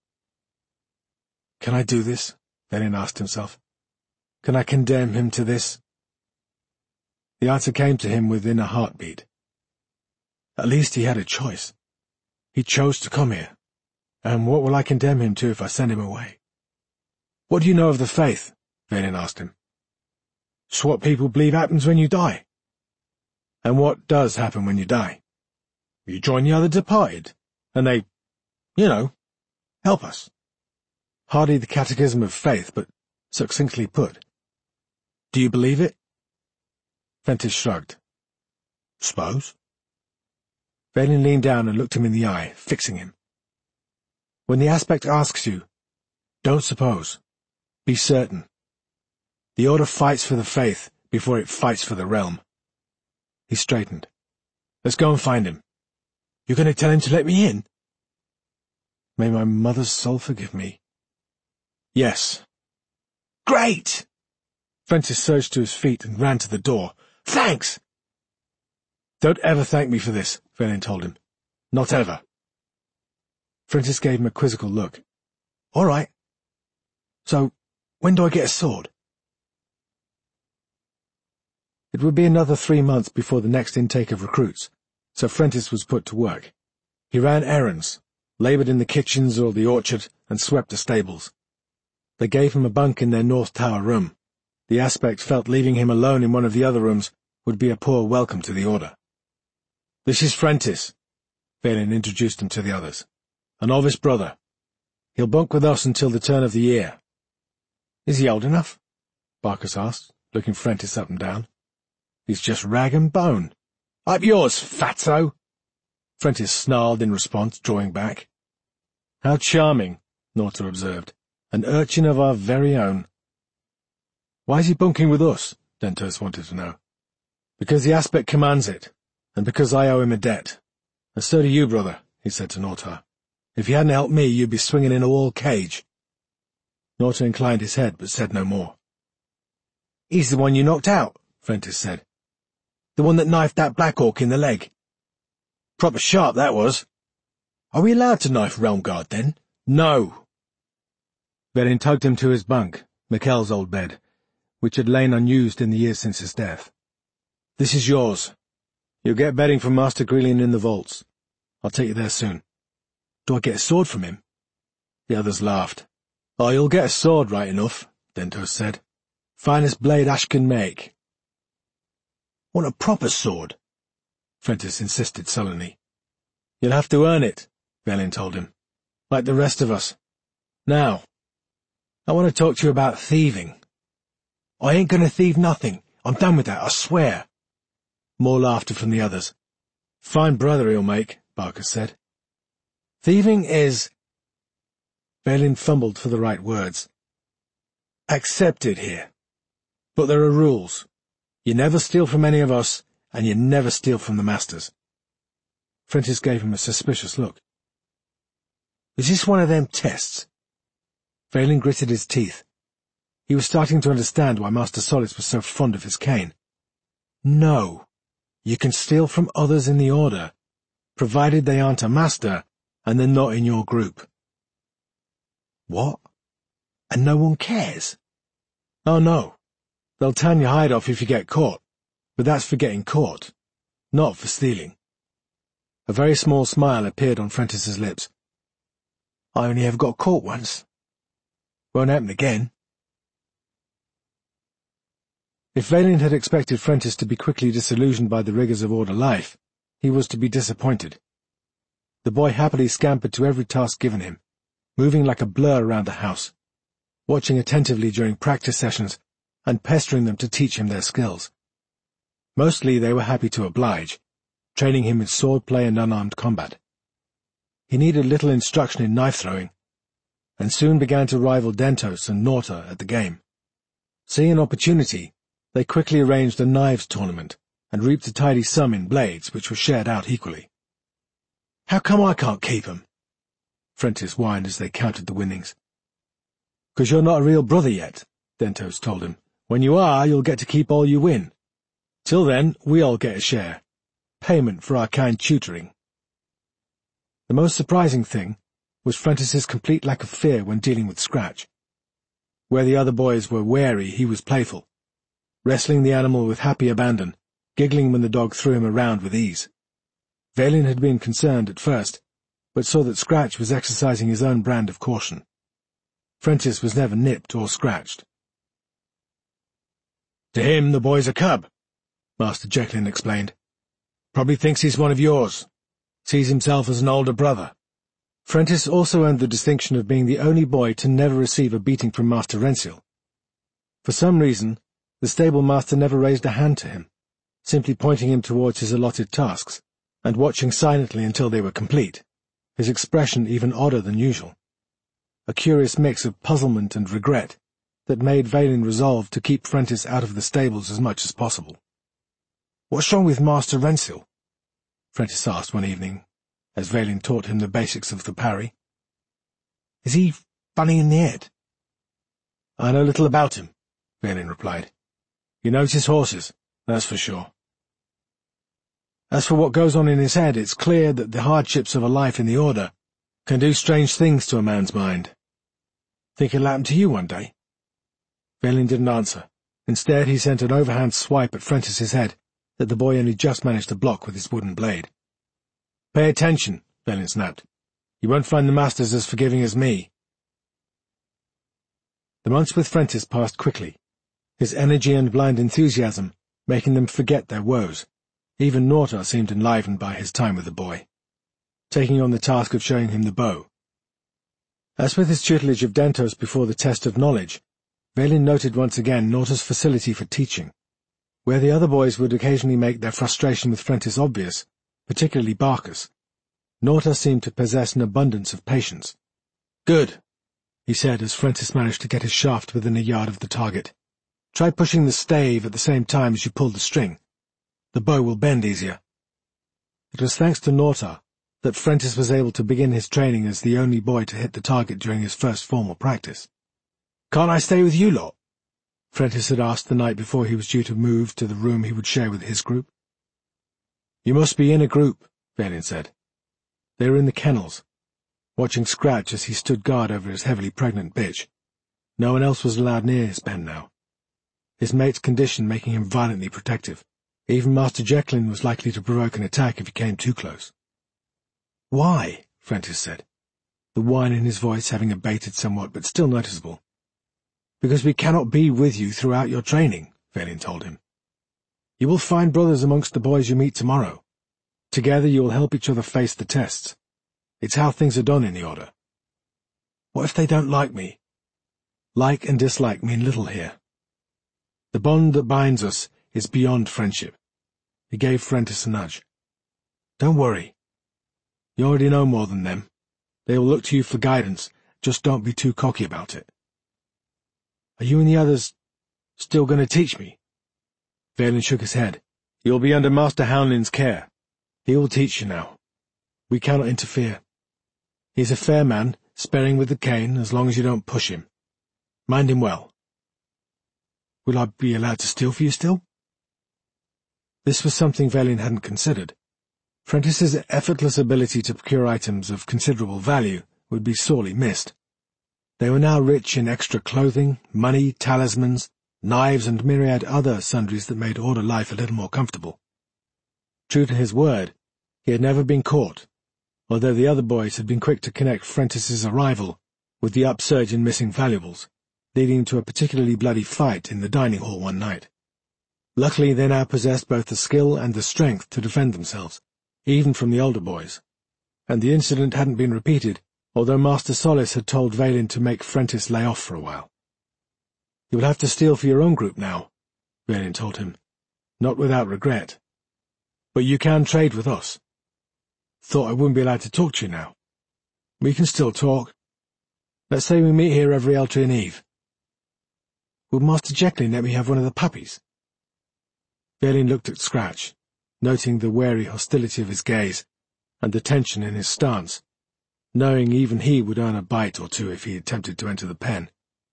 Can I do this? Vaylin asked himself. Can I condemn him to this? The answer came to him within a heartbeat. At least he had a choice. He chose to come here. And what will I condemn him to if I send him away? What do you know of the faith? Vaylin asked him. It's what people believe happens when you die. And what does happen when you die? You join the other departed, and they, help us. Hardly the catechism of faith, but succinctly put. Do you believe it? Fentis shrugged. Suppose. Vaylin leaned down and looked him in the eye, fixing him. When the aspect asks you, don't suppose. Be certain. The Order fights for the faith before it fights for the realm. He straightened. Let's go and find him. You're going to tell him to let me in? May my mother's soul forgive me. Yes. Great! Fentis surged to his feet and ran to the door. Thanks! Don't ever thank me for this, Vaylin told him. Not ever. Fentis gave him a quizzical look. All right. So, when do I get a sword? It would be another 3 months before the next intake of recruits, so Fentis was put to work. He ran errands, laboured in the kitchens or the orchard, and swept the stables. They gave him a bunk in their North Tower room. The aspect felt leaving him alone in one of the other rooms would be a poor welcome to the Order. This is Fentis, Vaylin introduced him to the others. A novice brother. He'll bunk with us until the turn of the year. Is he old enough? Barkus asked, looking Fentis up and down. He's just rag and bone. Up yours, fatso! Fentis snarled in response, drawing back. How charming, Norta observed. An urchin of our very own. Why is he bunking with us? Dentos wanted to know. Because the aspect commands it, and because I owe him a debt. And so do you, brother, he said to Norta. If you hadn't helped me, you'd be swinging in a wall cage. Norta inclined his head, but said no more. He's the one you knocked out, Fentis said. The one that knifed that Black Orc in the leg. Proper sharp, that was. Are we allowed to knife Realmguard, then? No. Vaylin tugged him to his bunk, Mikkel's old bed, which had lain unused in the years since his death. This is yours. You'll get bedding from Master Grelian in the vaults. I'll take you there soon. Do I get a sword from him? The others laughed. Oh, you'll get a sword right enough, Dentos said. Finest blade Ash can make. Want a proper sword? Fentis insisted sullenly. You'll have to earn it, Vaylin told him. Like the rest of us. Now, I want to talk to you about thieving. I ain't going to thieve nothing. I'm done with that, I swear. More laughter from the others. Fine brother he'll make, Barkus said. Thieving is... Vaylin fumbled for the right words. Accepted here. But there are rules. You never steal from any of us, and you never steal from the masters. Fentis gave him a suspicious look. Is this one of them tests? Vaylin gritted his teeth. He was starting to understand why Master Solis was so fond of his cane. No. You can steal from others in the Order, provided they aren't a master, and they're not in your group. What? And no one cares? Oh, no. They'll tan your hide off if you get caught, but that's for getting caught, not for stealing. A very small smile appeared on Fentis's lips. I only ever got caught once. Won't happen again. If Vaylin had expected Fentis to be quickly disillusioned by the rigours of Order life, he was to be disappointed. The boy happily scampered to every task given him, moving like a blur around the house, watching attentively during practice sessions and pestering them to teach him their skills. Mostly they were happy to oblige, training him in swordplay and unarmed combat. He needed little instruction in knife-throwing, and soon began to rival Dentos and Norta at the game. Seeing an opportunity, they quickly arranged a knives tournament and reaped a tidy sum in blades, which were shared out equally. How come I can't keep 'em? Fentis whined as they counted the winnings. 'Cause you're not a real brother yet, Dentos told him. When you are, you'll get to keep all you win. Till then, we all get a share. Payment for our kind tutoring. The most surprising thing was Fentis's complete lack of fear when dealing with Scratch. Where the other boys were wary, he was playful, wrestling the animal with happy abandon, giggling when the dog threw him around with ease. Vaylin had been concerned at first, but saw that Scratch was exercising his own brand of caution. Fentis was never nipped or scratched. To him, the boy's a cub, Master Jecklin explained. Probably thinks he's one of yours. Sees himself as an older brother. Frentis also earned the distinction of being the only boy to never receive a beating from Master Rensil. For some reason, the stable master never raised a hand to him, simply pointing him towards his allotted tasks, and watching silently until they were complete, his expression even odder than usual. A curious mix of puzzlement and regret that made Vaylin resolve to keep Frentis out of the stables as much as possible. "What's wrong with Master Rensil?" Frentis asked one evening, as Vaylin taught him the basics of the parry. "Is he funny in the head?" "I know little about him," Vaylin replied. "He knows his horses, that's for sure. As for what goes on in his head, it's clear that the hardships of a life in the Order can do strange things to a man's mind. Think it'll happen to you one day?" Vaylin didn't answer. Instead, he sent an overhand swipe at Frentis's head that the boy only just managed to block with his wooden blade. "Pay attention," Vaylin snapped. "You won't find the masters as forgiving as me." The months with Frentis passed quickly, his energy and blind enthusiasm making them forget their woes. Even Nortar seemed enlivened by his time with the boy, taking on the task of showing him the bow. As with his tutelage of Dentos before the test of knowledge, Vaylin noted once again Nortar's facility for teaching. Where the other boys would occasionally make their frustration with Frentis obvious, particularly Barkus, Nortar seemed to possess an abundance of patience. "Good," he said as Frentis managed to get his shaft within a yard of the target. "Try pushing the stave at the same time as you pull the string. The bow will bend easier." It was thanks to Nortar that Frentis was able to begin his training as the only boy to hit the target during his first formal practice. "Can't I stay with you lot?" Frentis had asked the night before he was due to move to the room he would share with his group. "You must be in a group," Vaylin said. They were in the kennels, watching Scratch as he stood guard over his heavily pregnant bitch. No one else was allowed near his pen now, his mate's condition making him violently protective. Even Master Jecklin was likely to provoke an attack if he came too close. "Why?" Frentis said, the whine in his voice having abated somewhat but still noticeable. "Because we cannot be with you throughout your training," Vaylin told him. "You will find brothers amongst the boys you meet tomorrow. Together you will help each other face the tests. It's how things are done in the Order." "What if they don't like me?" "Like and dislike mean little here. The bond that binds us is beyond friendship." He gave Frentis a nudge. "Don't worry. You already know more than them. They will look to you for guidance, just don't be too cocky about it." "Are you and the others still going to teach me?" Vaylin shook his head. "You'll be under Master Houndlin's care. He will teach you now. We cannot interfere. He is a fair man, sparing with the cane, as long as you don't push him. Mind him well." "Will I be allowed to steal for you still?" This was something Vaylin hadn't considered. Frentis's effortless ability to procure items of considerable value would be sorely missed. They were now rich in extra clothing, money, talismans, knives, and myriad other sundries that made Order life a little more comfortable. True to his word, he had never been caught, although the other boys had been quick to connect Frentis's arrival with the upsurge in missing valuables, leading to a particularly bloody fight in the dining hall one night. Luckily, they now possessed both the skill and the strength to defend themselves, even from the older boys, and the incident hadn't been repeated, although Master Solis had told Vaylin to make Frentis lay off for a while. "You will have to steal for your own group now," Vaylin told him, not without regret. "But you can trade with us." "Thought I wouldn't be allowed to talk to you now." "We can still talk. Let's say we meet here every Eltrian Eve." "Will Master Jecklin let me have one of the puppies?" Vaylin looked at Scratch, noting the wary hostility of his gaze and the tension in his stance, knowing even he would earn a bite or two if he attempted to enter the pen.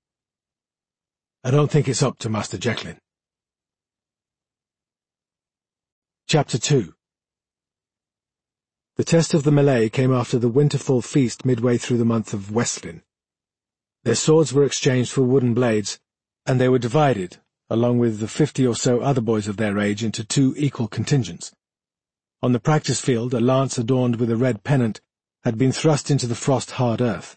"I don't think it's up to Master Jecklin." Chapter 2. The test of the Malay came after the Winterfall feast midway through the month of Westlin. Their swords were exchanged for wooden blades, and they were divided, along with the 50 or so other boys of their age, into 2 equal contingents. On the practice field, a lance adorned with a red pennant had been thrust into the frost-hard earth.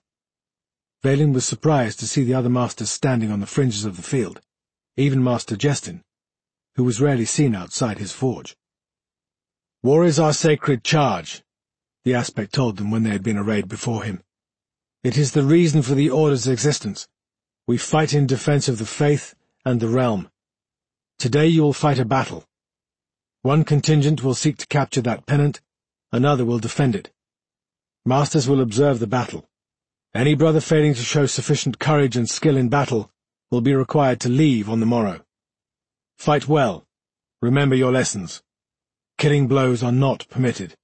Vaylin was surprised to see the other masters standing on the fringes of the field, even Master Jestin, who was rarely seen outside his forge. "War is our sacred charge," the aspect told them when they had been arrayed before him. "It is the reason for the Order's existence. We fight in defense of the faith and the realm. Today you will fight a battle. One contingent will seek to capture that pennant, another will defend it. Masters will observe the battle. Any brother failing to show sufficient courage and skill in battle will be required to leave on the morrow. Fight well. Remember your lessons. Killing blows are not permitted."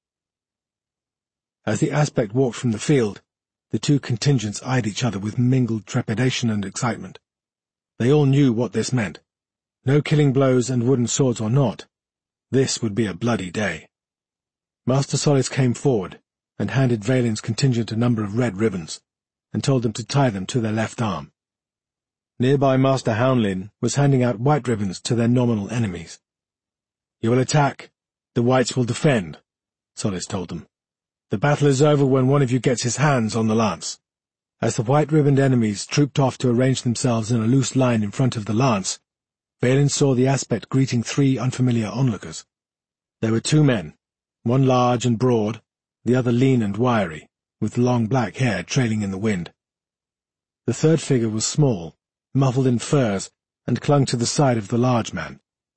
As the aspect walked from the field, the two contingents eyed each other with mingled trepidation and excitement. They all knew what this meant. No killing blows and wooden swords or not, this would be a bloody day. Master Solis came forward and handed Valen's contingent a number of red ribbons, and told them to tie them to their left arm. Nearby Master Hounlin was handing out white ribbons to their nominal enemies. "You will attack, the whites will defend," Solis told them. "The battle is over when one of you gets his hands on the lance." As the white-ribboned enemies trooped off to arrange themselves in a loose line in front of the lance, Valen saw the aspect greeting three unfamiliar onlookers. There were two men, one large and broad, the other lean and wiry, with long black hair trailing in the wind. The third figure was small, muffled in furs, and clung to the side of the large man.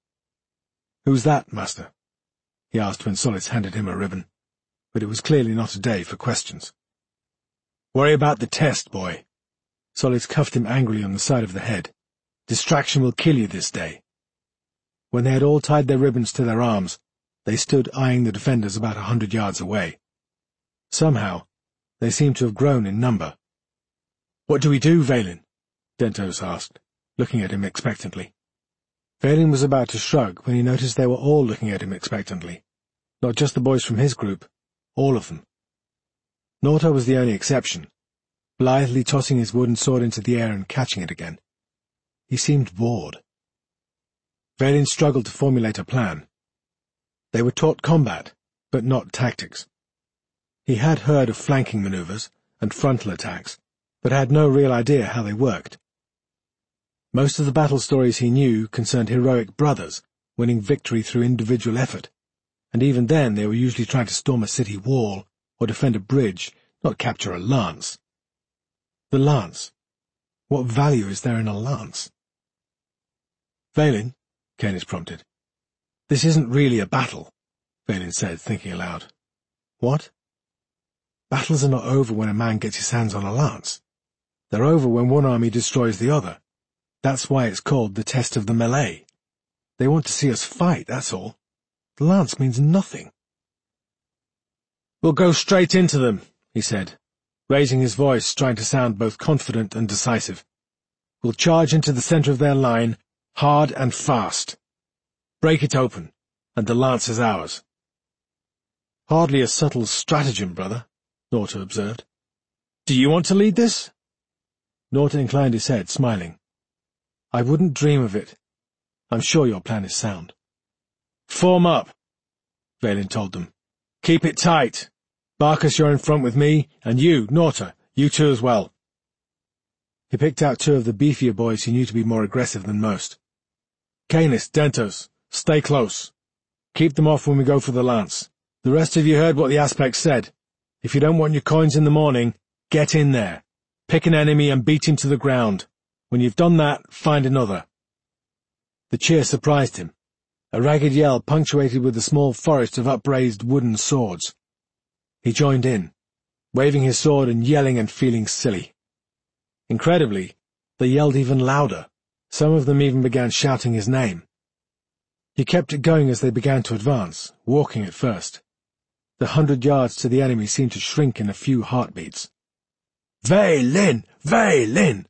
"Who's that, master?" he asked when Solis handed him a ribbon, but it was clearly not a day for questions. "Worry about the test, boy." Solis cuffed him angrily on the side of the head. "Distraction will kill you this day." When they had all tied their ribbons to their arms, they stood eyeing the defenders about 100 yards away. Somehow, they seemed to have grown in number. "What do we do, Valen?" Dentos asked, looking at him expectantly. Valen was about to shrug when he noticed they were all looking at him expectantly. Not just the boys from his group, all of them. Norta was the only exception, blithely tossing his wooden sword into the air and catching it again. He seemed bored. Valen struggled to formulate a plan. They were taught combat, but not tactics. He had heard of flanking maneuvers and frontal attacks, but had no real idea how they worked. Most of the battle stories he knew concerned heroic brothers winning victory through individual effort, and even then they were usually trying to storm a city wall or defend a bridge, not capture a lance. The lance. What value is there in a lance? "Valen," Canis prompted. "This isn't really a battle," Valen said, thinking aloud. "What?" "Battles are not over when a man gets his hands on a lance. They're over when one army destroys the other. That's why it's called the test of the melee. They want to see us fight, that's all. The lance means nothing." "We'll go straight into them," he said, raising his voice, trying to sound both confident and decisive. "We'll charge into the center of their line, hard and fast. Break it open, and the lance is ours." "Hardly a subtle stratagem, brother," Norta observed. "Do you want to lead this?" Norta inclined his head, smiling. "I wouldn't dream of it. I'm sure your plan is sound." "Form up," Valen told them. "Keep it tight. Barkus, you're in front with me, and you, Norta, you two as well." He picked out two of the beefier boys he knew to be more aggressive than most. "Canis, Dentos, stay close. Keep them off when we go for the lance. The rest of you heard what the aspect said. If you don't want your coins in the morning, get in there. Pick an enemy and beat him to the ground. When you've done that, find another." The cheer surprised him, a ragged yell punctuated with a small forest of upraised wooden swords. He joined in, waving his sword and yelling and feeling silly. Incredibly, they yelled even louder. Some of them even began shouting his name. He kept it going as they began to advance, walking at first. The 100 yards to the enemy seemed to shrink in a few heartbeats. "Valen! Valen!"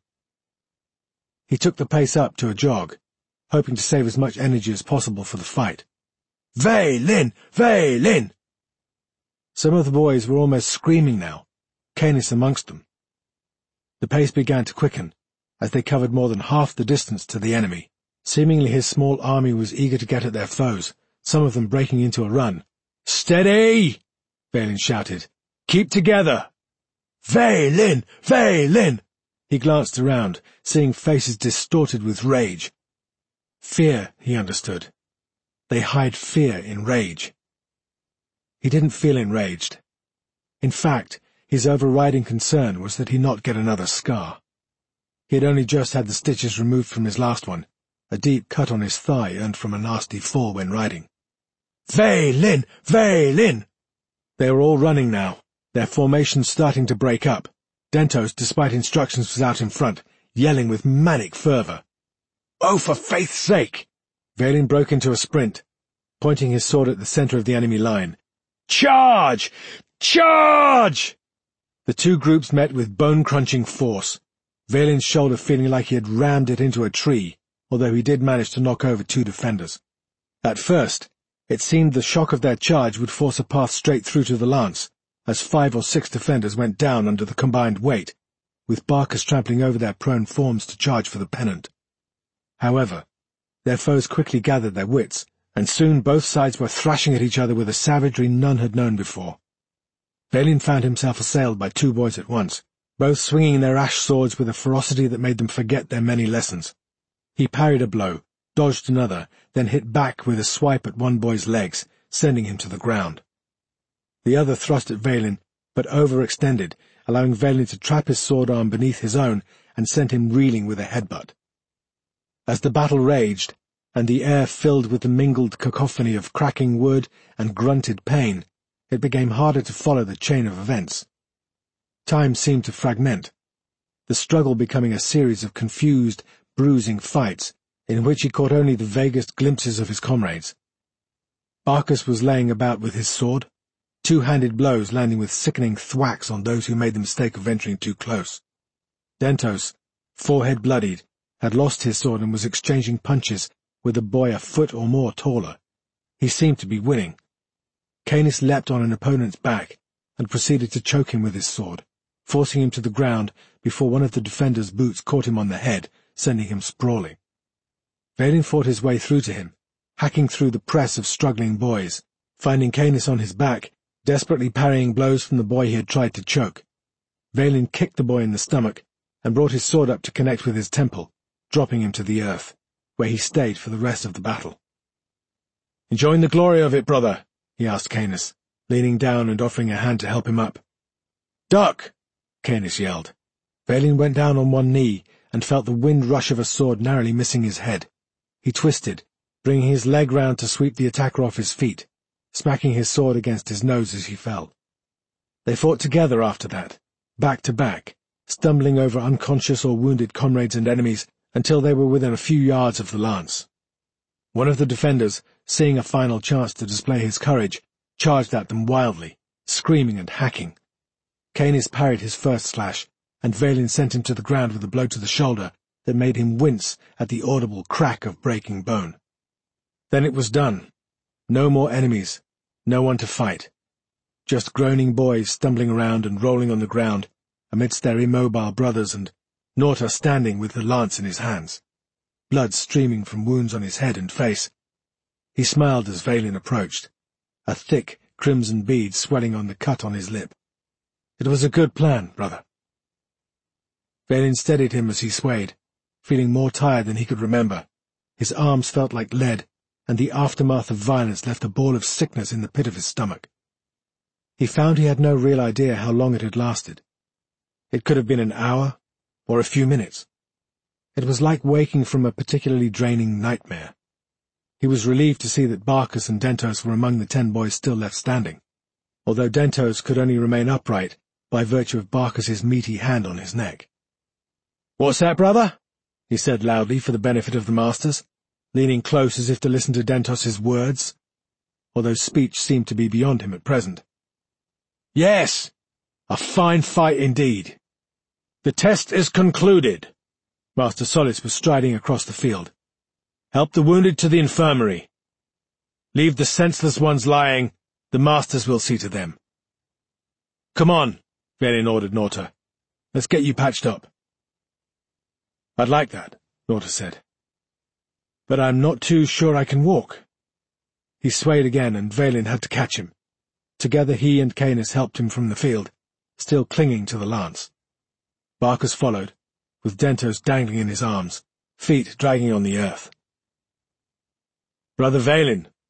He took the pace up to a jog, hoping to save as much energy as possible for the fight. "Valen! Valen!" Some of the boys were almost screaming now, Canis amongst them. The pace began to quicken, as they covered more than half the distance to the enemy. Seemingly his small army was eager to get at their foes, some of them breaking into a run. "Steady!" Valen shouted. "Keep together!" "Valen! Valen!" He glanced around, seeing faces distorted with rage. Fear, he understood, They hide fear in rage. He didn't feel enraged. In fact, his overriding concern was that he not get another scar. He had only just had the stitches removed from his last one, a deep cut on his thigh earned from a nasty fall when riding. Vaylin! Vaylin! They were all running now, their formation starting to break up. Dentos, despite instructions, was out in front, yelling with manic fervour. "Oh, for faith's sake!" Vaylin broke into a sprint, pointing his sword at the centre of the enemy line. "Charge! Charge!" The two groups met with bone-crunching force, Vaylin's shoulder feeling like he had rammed it into a tree, although he did manage to knock over two defenders. At first, it seemed the shock of their charge would force a path straight through to the lance, as 5 or 6 defenders went down under the combined weight, with Barcus trampling over their prone forms to charge for the pennant. However, their foes quickly gathered their wits, and soon both sides were thrashing at each other with a savagery none had known before. Vaylin found himself assailed by 2 boys at once, both swinging their ash swords with a ferocity that made them forget their many lessons. He parried a blow, dodged another, then hit back with a swipe at one boy's legs, sending him to the ground. The other thrust at Vaylin, but overextended, allowing Vaylin to trap his sword arm beneath his own and sent him reeling with a headbutt. As the battle raged, and the air filled with the mingled cacophony of cracking wood and grunted pain, it became harder to follow the chain of events. Time seemed to fragment, the struggle becoming a series of confused, bruising fights, in which he caught only the vaguest glimpses of his comrades. Barcus was laying about with his sword, 2-handed blows landing with sickening thwacks on those who made the mistake of venturing too close. Dentos, forehead bloodied, had lost his sword and was exchanging punches with a boy a foot or more taller. He seemed to be winning. Canis leapt on an opponent's back and proceeded to choke him with his sword, forcing him to the ground before one of the defender's boots caught him on the head, sending him sprawling. Vaylin fought his way through to him, hacking through the press of struggling boys, finding Canis on his back, desperately parrying blows from the boy he had tried to choke. Vaylin kicked the boy in the stomach and brought his sword up to connect with his temple, dropping him to the earth, where he stayed for the rest of the battle. "Enjoying the glory of it, brother?" he asked Canis, leaning down and offering a hand to help him up. "Duck!" Canis yelled. Vaylin went down on one knee and felt the wind rush of a sword narrowly missing his head. He twisted, bringing his leg round to sweep the attacker off his feet, smacking his sword against his nose as he fell. They fought together after that, back to back, stumbling over unconscious or wounded comrades and enemies until they were within a few yards of the lance. One of the defenders, seeing a final chance to display his courage, charged at them wildly, screaming and hacking. Canis parried his first slash, and Vaylin sent him to the ground with a blow to the shoulder that made him wince at the audible crack of breaking bone. Then it was done. No more enemies, no one to fight. Just groaning boys stumbling around and rolling on the ground amidst their immobile brothers, and Norta standing with the lance in his hands, blood streaming from wounds on his head and face. He smiled as Vaylin approached, a thick crimson bead swelling on the cut on his lip. "It was a good plan, brother." Vaylin steadied him as he swayed, feeling more tired than he could remember. His arms felt like lead, and the aftermath of violence left a ball of sickness in the pit of his stomach. He found he had no real idea how long it had lasted. It could have been an hour, or a few minutes. It was like waking from a particularly draining nightmare. He was relieved to see that Barcus and Dentos were among the 10 boys still left standing, although Dentos could only remain upright by virtue of Barcus's meaty hand on his neck. "What's that, brother?" he said loudly for the benefit of the masters, leaning close as if to listen to Dentos's words, although speech seemed to be beyond him at present. "Yes, a fine fight indeed. The test is concluded." Master Solis was striding across the field. "Help the wounded to the infirmary. Leave the senseless ones lying. The masters will see to them." "Come on," Vaylin ordered Norta. "Let's get you patched up." "I'd like that," Norta said. "But I'm not too sure I can walk." He swayed again, and Vaylin had to catch him. Together he and Canis helped him from the field, still clinging to the lance. Barcus followed, with Dentos dangling in his arms, feet dragging on the earth. "Brother Vaylin,"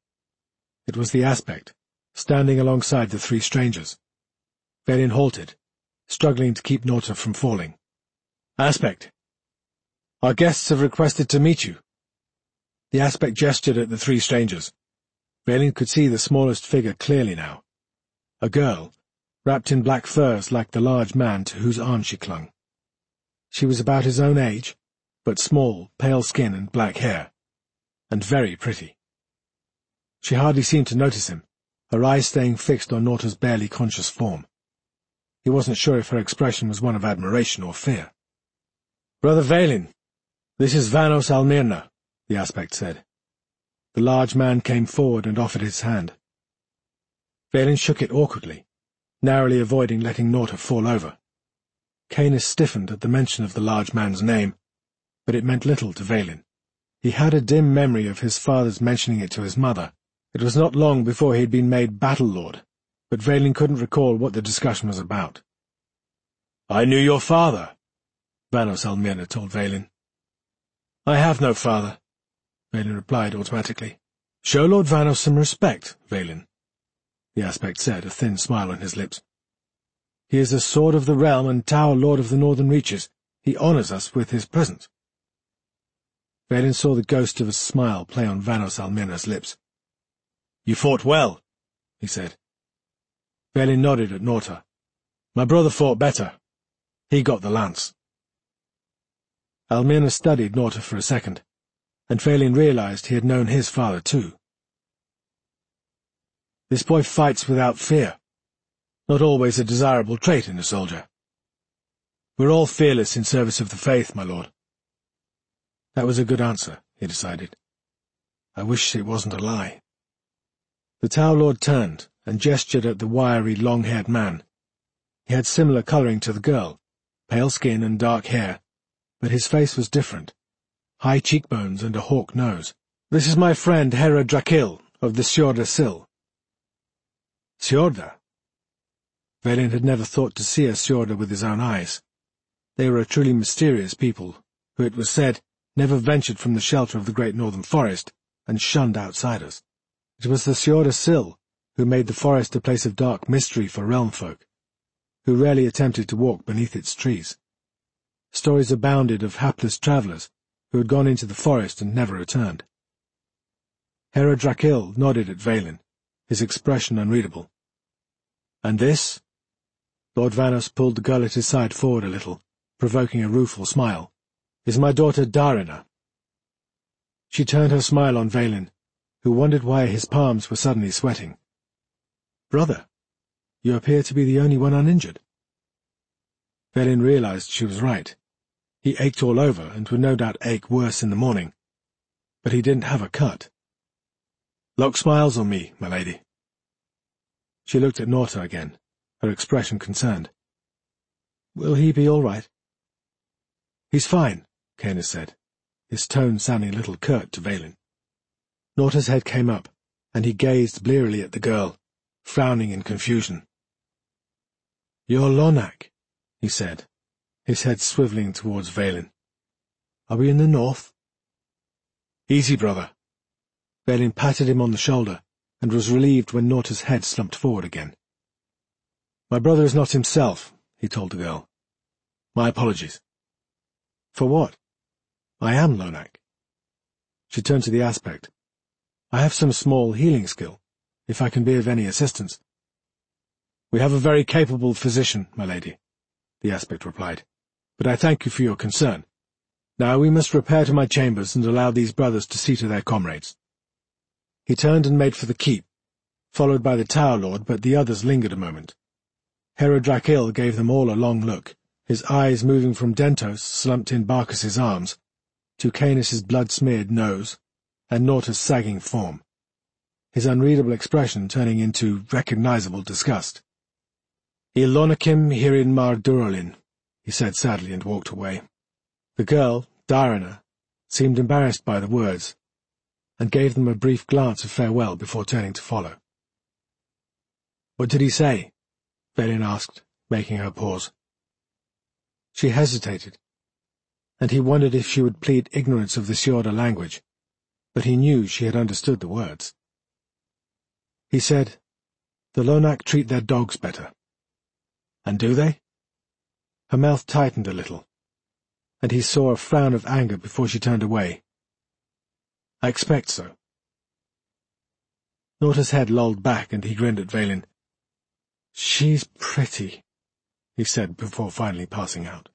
It was the Aspect, standing alongside the three strangers. Velin halted, struggling to keep Norta from falling. "Aspect, our guests have requested to meet you." The Aspect gestured at the three strangers. Velin could see the smallest figure clearly now. A girl, wrapped in black furs like the large man to whose arm she clung. She was about his own age, but small, pale skin and black hair, and very pretty. She hardly seemed to notice him, her eyes staying fixed on Norta's barely conscious form. He wasn't sure if her expression was one of admiration or fear. "Brother Velin, this is Vanos Almirna," the Aspect said. The large man came forward and offered his hand. Velin shook it awkwardly, narrowly avoiding letting Norta fall over. Canis stiffened at the mention of the large man's name, but it meant little to Velin. He had a dim memory of his father's mentioning it to his mother. It was not long before he had been made Battle Lord, but Velin couldn't recall what the discussion was about. "I knew your father," Vanos Almirna told Velin. "I have no father," Velin replied automatically. "Show Lord Vanos some respect, Velin," the Aspect said, a thin smile on his lips. "He is the Sword of the Realm and Tower Lord of the Northern Reaches. He honours us with his presence." Velin saw the ghost of a smile play on Vanos Almirna's lips. "You fought well," he said. Velin nodded at Norta. "My brother fought better. He got the lance." Almirna studied Norta for a second, and Velin realized he had known his father too. "This boy fights without fear. Not always a desirable trait in a soldier. We're all fearless in service of the faith, my lord." That was a good answer, he decided. I wish it wasn't a lie. The Tower Lord turned and gestured at the wiry, long-haired man. He had similar colouring to the girl, pale skin and dark hair, but his face was different. High cheekbones and a hawk nose. "This is my friend Hera Drakil of the Sjorda Sill." Sjorda? Velin had never thought to see a Sjorda with his own eyes. They were a truly mysterious people, who, it was said, never ventured from the shelter of the great northern forest and shunned outsiders. It was the Sjorda Sill who made the forest a place of dark mystery for realm folk, who rarely attempted to walk beneath its trees. Stories abounded of hapless travellers who had gone into the forest and never returned. Hera Drakil nodded at Velin, his expression unreadable. "And this?" Lord Vanos pulled the girl at his side forward a little, provoking a rueful smile. "Is my daughter Darina." She turned her smile on Velin, who wondered why his palms were suddenly sweating. "Brother, you appear to be the only one uninjured." Velin realized she was right. He ached all over and would no doubt ache worse in the morning, but he didn't have a cut. "Lock smiles on me, my lady." She looked at Norta again, her expression concerned. "Will he be all right?" "He's fine," Canis said, his tone sounding a little curt to Velin. Norta's head came up, and he gazed blearily at the girl, frowning in confusion. "You're Lonak," he said, his head swivelling towards Velin. "Are we in the north?" "Easy, brother." Velin patted him on the shoulder, and was relieved when Norta's head slumped forward again. "My brother is not himself," he told the girl. "My apologies." "For what?" "I am Lonak." She turned to the Aspect. "I have some small healing skill, if I can be of any assistance." "We have a very capable physician, my lady," the Aspect replied, "but I thank you for your concern. Now we must repair to my chambers and allow these brothers to see to their comrades." He turned and made for the keep, followed by the Tower Lord, but the others lingered a moment. Hera Drakil gave them all a long look, his eyes moving from Dentos, slumped in Barkas's arms, to Canis's blood-smeared nose, and Norta's sagging form, his unreadable expression turning into recognizable disgust. "Ilonakim hirin mar durolin," he said sadly and walked away. The girl, Darina, seemed embarrassed by the words, and gave them a brief glance of farewell before turning to follow. "What did he say?" Velin asked, making her pause. She hesitated, and he wondered if she would plead ignorance of the Sjorda language, but he knew she had understood the words. He said, "The Lonak treat their dogs better." "And do they?" Her mouth tightened a little, and he saw a frown of anger before she turned away. "I expect so." Norta's head lolled back, and he grinned at Vaylin. "She's pretty," he said before finally passing out.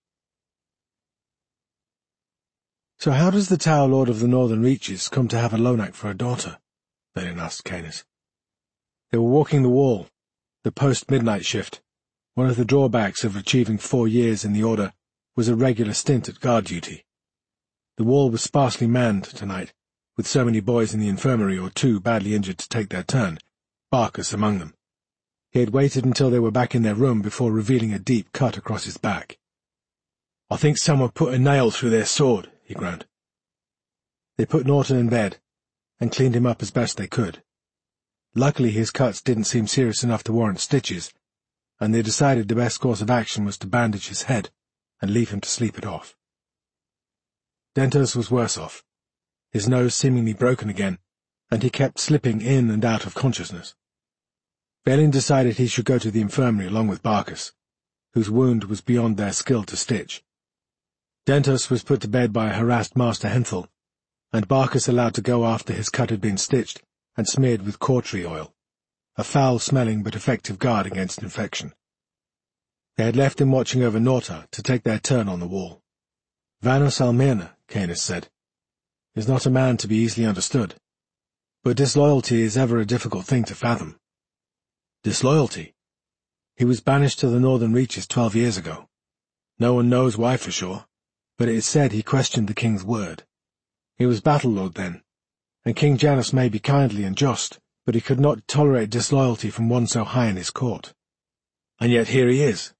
"So how does the Tower Lord of the Northern Reaches come to have a Lonak for a daughter?" Vaylin asked Canis. They were walking the wall, the post-midnight shift. One of the drawbacks of achieving 4 years in the Order was a regular stint at guard duty. The wall was sparsely manned tonight, with so many boys in the infirmary or too badly injured to take their turn, Barkus among them. He had waited until they were back in their room before revealing a deep cut across his back. "I think someone put a nail through their sword," he groaned. They put Norton in bed and cleaned him up as best they could. Luckily his cuts didn't seem serious enough to warrant stitches, and they decided the best course of action was to bandage his head and leave him to sleep it off. Dentos was worse off, his nose seemingly broken again, and he kept slipping in and out of consciousness. Vaylin decided he should go to the infirmary along with Barkus, whose wound was beyond their skill to stitch. Dentos was put to bed by a harassed Master Henthal, and Barkus allowed to go after his cut had been stitched and smeared with cautery oil, a foul-smelling but effective guard against infection. They had left him watching over Norta to take their turn on the wall. "Vanos Almirna," Canis said, "is not a man to be easily understood, but disloyalty is ever a difficult thing to fathom." "Disloyalty? He was banished to the Northern Reaches 12 years ago. No one knows why for sure, but it is said he questioned the king's word. He was battle-lord then, and King Janus may be kindly and just, but he could not tolerate disloyalty from one so high in his court. And yet here he is."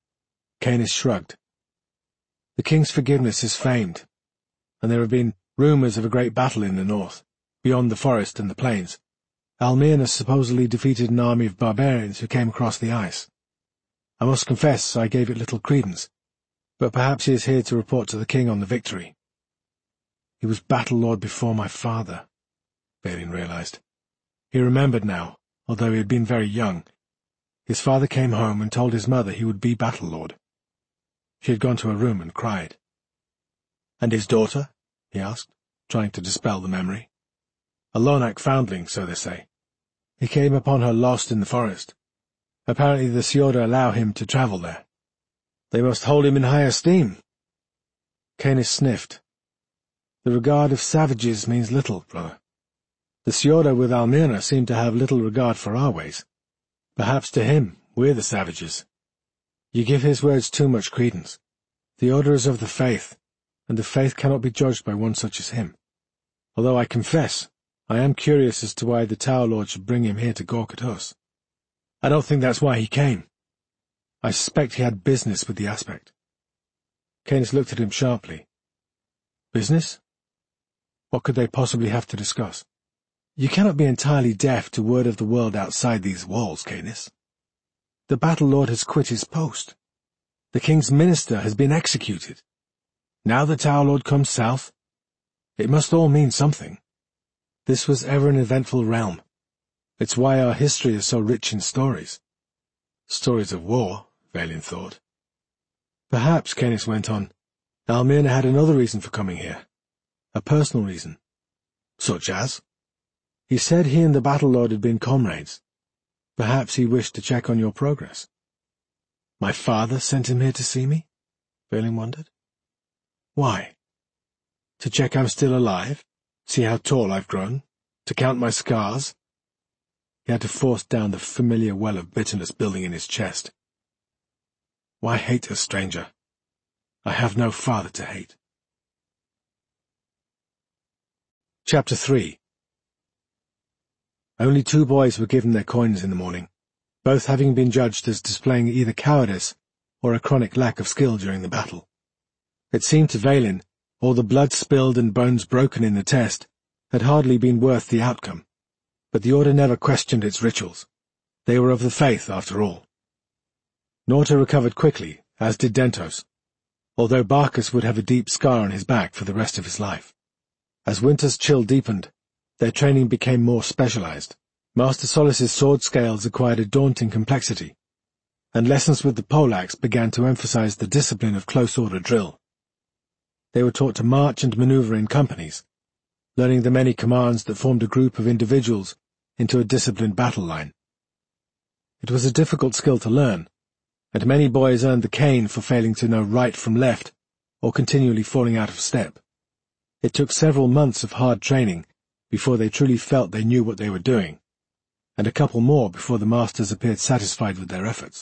Canis shrugged. "The king's forgiveness is famed, and there have been rumors of a great battle in the north, beyond the forest and the plains. Almirna supposedly defeated an army of barbarians who came across the ice. I must confess I gave it little credence, but perhaps he is here to report to the king on the victory." "He was battle-lord before my father," Vaylin realized. He remembered now, although he had been very young. His father came home and told his mother he would be battle-lord. She had gone to her room and cried. "And his daughter?" he asked, trying to dispel the memory. "A Lonak foundling, so they say. He came upon her lost in the forest. Apparently the Siorda allow him to travel there. They must hold him in high esteem." Canis sniffed. "The regard of savages means little, brother. The Siorda with Almirna seem to have little regard for our ways. Perhaps to him we're the savages. You give his words too much credence. The Order is of the faith, and the faith cannot be judged by one such as him. Although I confess, I am curious as to why the Tower Lord should bring him here to gawk at us. I don't think that's why he came. I suspect he had business with the Aspect." Canis looked at him sharply. "Business? What could they possibly have to discuss?" "You cannot be entirely deaf to word of the world outside these walls, Canis. The Battle-Lord has quit his post. The King's Minister has been executed. Now the Tower Lord comes south. It must all mean something. This was ever an eventful realm. It's why our history is so rich in stories." "Stories of war," Vaylin thought. "Perhaps," Canis went on, "Almirna had another reason for coming here. A personal reason." "Such as?" "He said he and the Battle-Lord had been comrades. Perhaps he wished to check on your progress." "My father sent him here to see me?" Vaylin wondered. "Why? To check I'm still alive? See how tall I've grown? To count my scars?" He had to force down the familiar well of bitterness building in his chest. "Why hate a stranger? I have no father to hate." Chapter 3. Only 2 boys were given their coins in the morning, both having been judged as displaying either cowardice or a chronic lack of skill during the battle. It seemed to Vaylin all the blood spilled and bones broken in the test had hardly been worth the outcome, but the Order never questioned its rituals. They were of the faith, after all. Norta recovered quickly, as did Dentos, although Barkus would have a deep scar on his back for the rest of his life. As winter's chill deepened, their training became more specialized, Master Solis's sword scales acquired a daunting complexity, and lessons with the poleaxe began to emphasize the discipline of close-order drill. They were taught to march and maneuver in companies, learning the many commands that formed a group of individuals into a disciplined battle line. It was a difficult skill to learn, and many boys earned the cane for failing to know right from left or continually falling out of step. It took several months of hard training before they truly felt they knew what they were doing, and a couple more before the masters appeared satisfied with their efforts.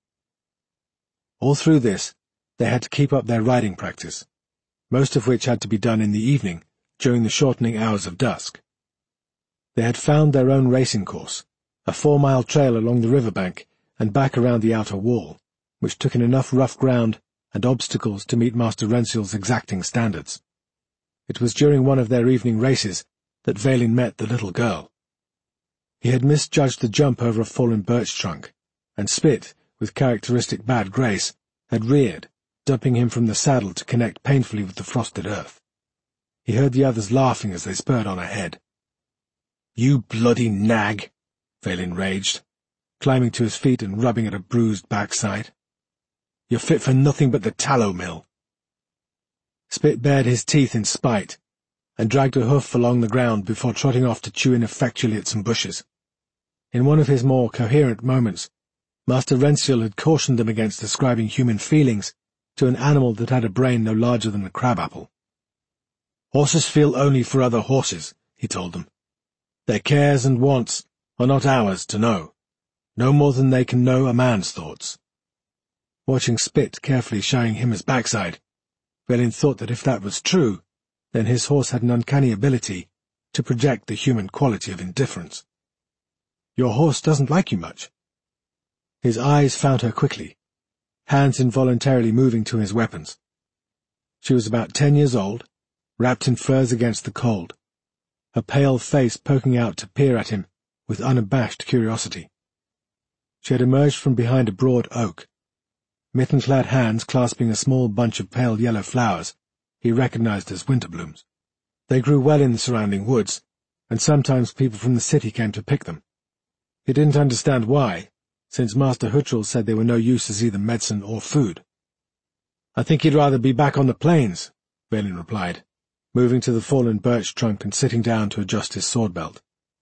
All through this, they had to keep up their riding practice, most of which had to be done in the evening during the shortening hours of dusk. They had found their own racing course, a 4-mile trail along the riverbank and back around the outer wall, which took in enough rough ground and obstacles to meet Master Rensiel's exacting standards. It was during one of their evening races that Vaylin met the little girl. He had misjudged the jump over a fallen birch trunk, and Spit, with characteristic bad grace, had reared, dumping him from the saddle to connect painfully with the frosted earth. He heard the others laughing as they spurred on ahead. "You bloody nag!" Vaylin raged, climbing to his feet and rubbing at a bruised backside. "You're fit for nothing but the tallow mill." Spit bared his teeth in spite, and dragged a hoof along the ground before trotting off to chew ineffectually at some bushes. In one of his more coherent moments, Master Rensiel had cautioned them against ascribing human feelings to an animal that had a brain no larger than a crabapple. "Horses feel only for other horses," he told them. "Their cares and wants are not ours to know, no more than they can know a man's thoughts." Watching Spit carefully showing him his backside, Vaylin thought that if that was true, then his horse had an uncanny ability to project the human quality of indifference. "Your horse doesn't like you much." His eyes found her quickly, hands involuntarily moving to his weapons. She was about 10 years old, wrapped in furs against the cold, her pale face poking out to peer at him with unabashed curiosity. She had emerged from behind a broad oak, mitten-clad hands clasping a small bunch of pale yellow flowers he recognized as winterblooms. They grew well in the surrounding woods, and sometimes people from the city came to pick them. He didn't understand why, since Master Huttrell said they were no use as either medicine or food. "I think he'd rather be back on the plains," Vaylin replied, moving to the fallen birch trunk and sitting down to adjust his sword belt.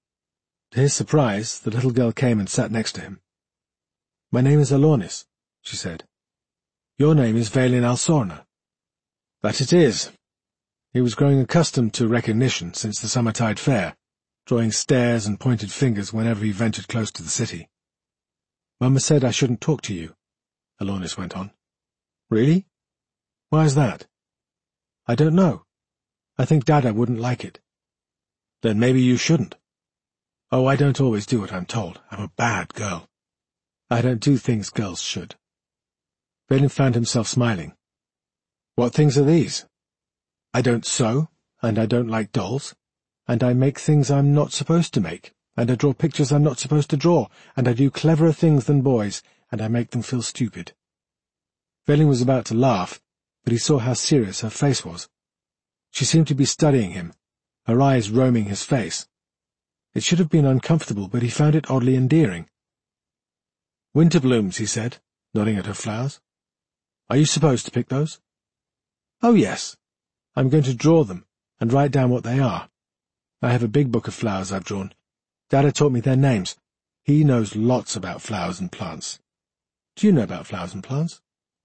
To his surprise, the little girl came and sat next to him. "My name is Alornis," she said. "Your name is Vaylin Alsorna." "That it is." He was growing accustomed to recognition since the Summertide Fair, drawing stares and pointed fingers whenever he ventured close to the city. "Mamma said I shouldn't talk to you," Alornis went on. "Really? Why is that?" "I don't know. I think Dada wouldn't like it." "Then maybe you shouldn't." "Oh, I don't always do what I'm told. I'm a bad girl. I don't do things girls should." Vaylin found himself smiling. "What things are these?" "I don't sew, and I don't like dolls, and I make things I'm not supposed to make, and I draw pictures I'm not supposed to draw, and I do cleverer things than boys, and I make them feel stupid." Vaylin was about to laugh, but he saw how serious her face was. She seemed to be studying him, her eyes roaming his face. It should have been uncomfortable, but he found it oddly endearing. "Winterblooms," he said, nodding at her flowers. "Are you supposed to pick those?" "Oh, yes. I'm going to draw them and write down what they are. I have a big book of flowers I've drawn. Dada taught me their names. He knows lots about flowers and plants. Do you know about flowers and plants?"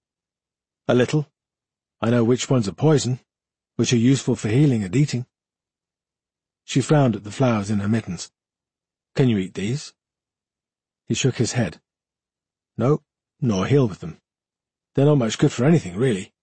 "A little. I know which ones are poison, which are useful for healing and eating." She frowned at the flowers in her mittens. "Can you eat these?" He shook his head. "No, nor heal with them. They're not much good for anything, really.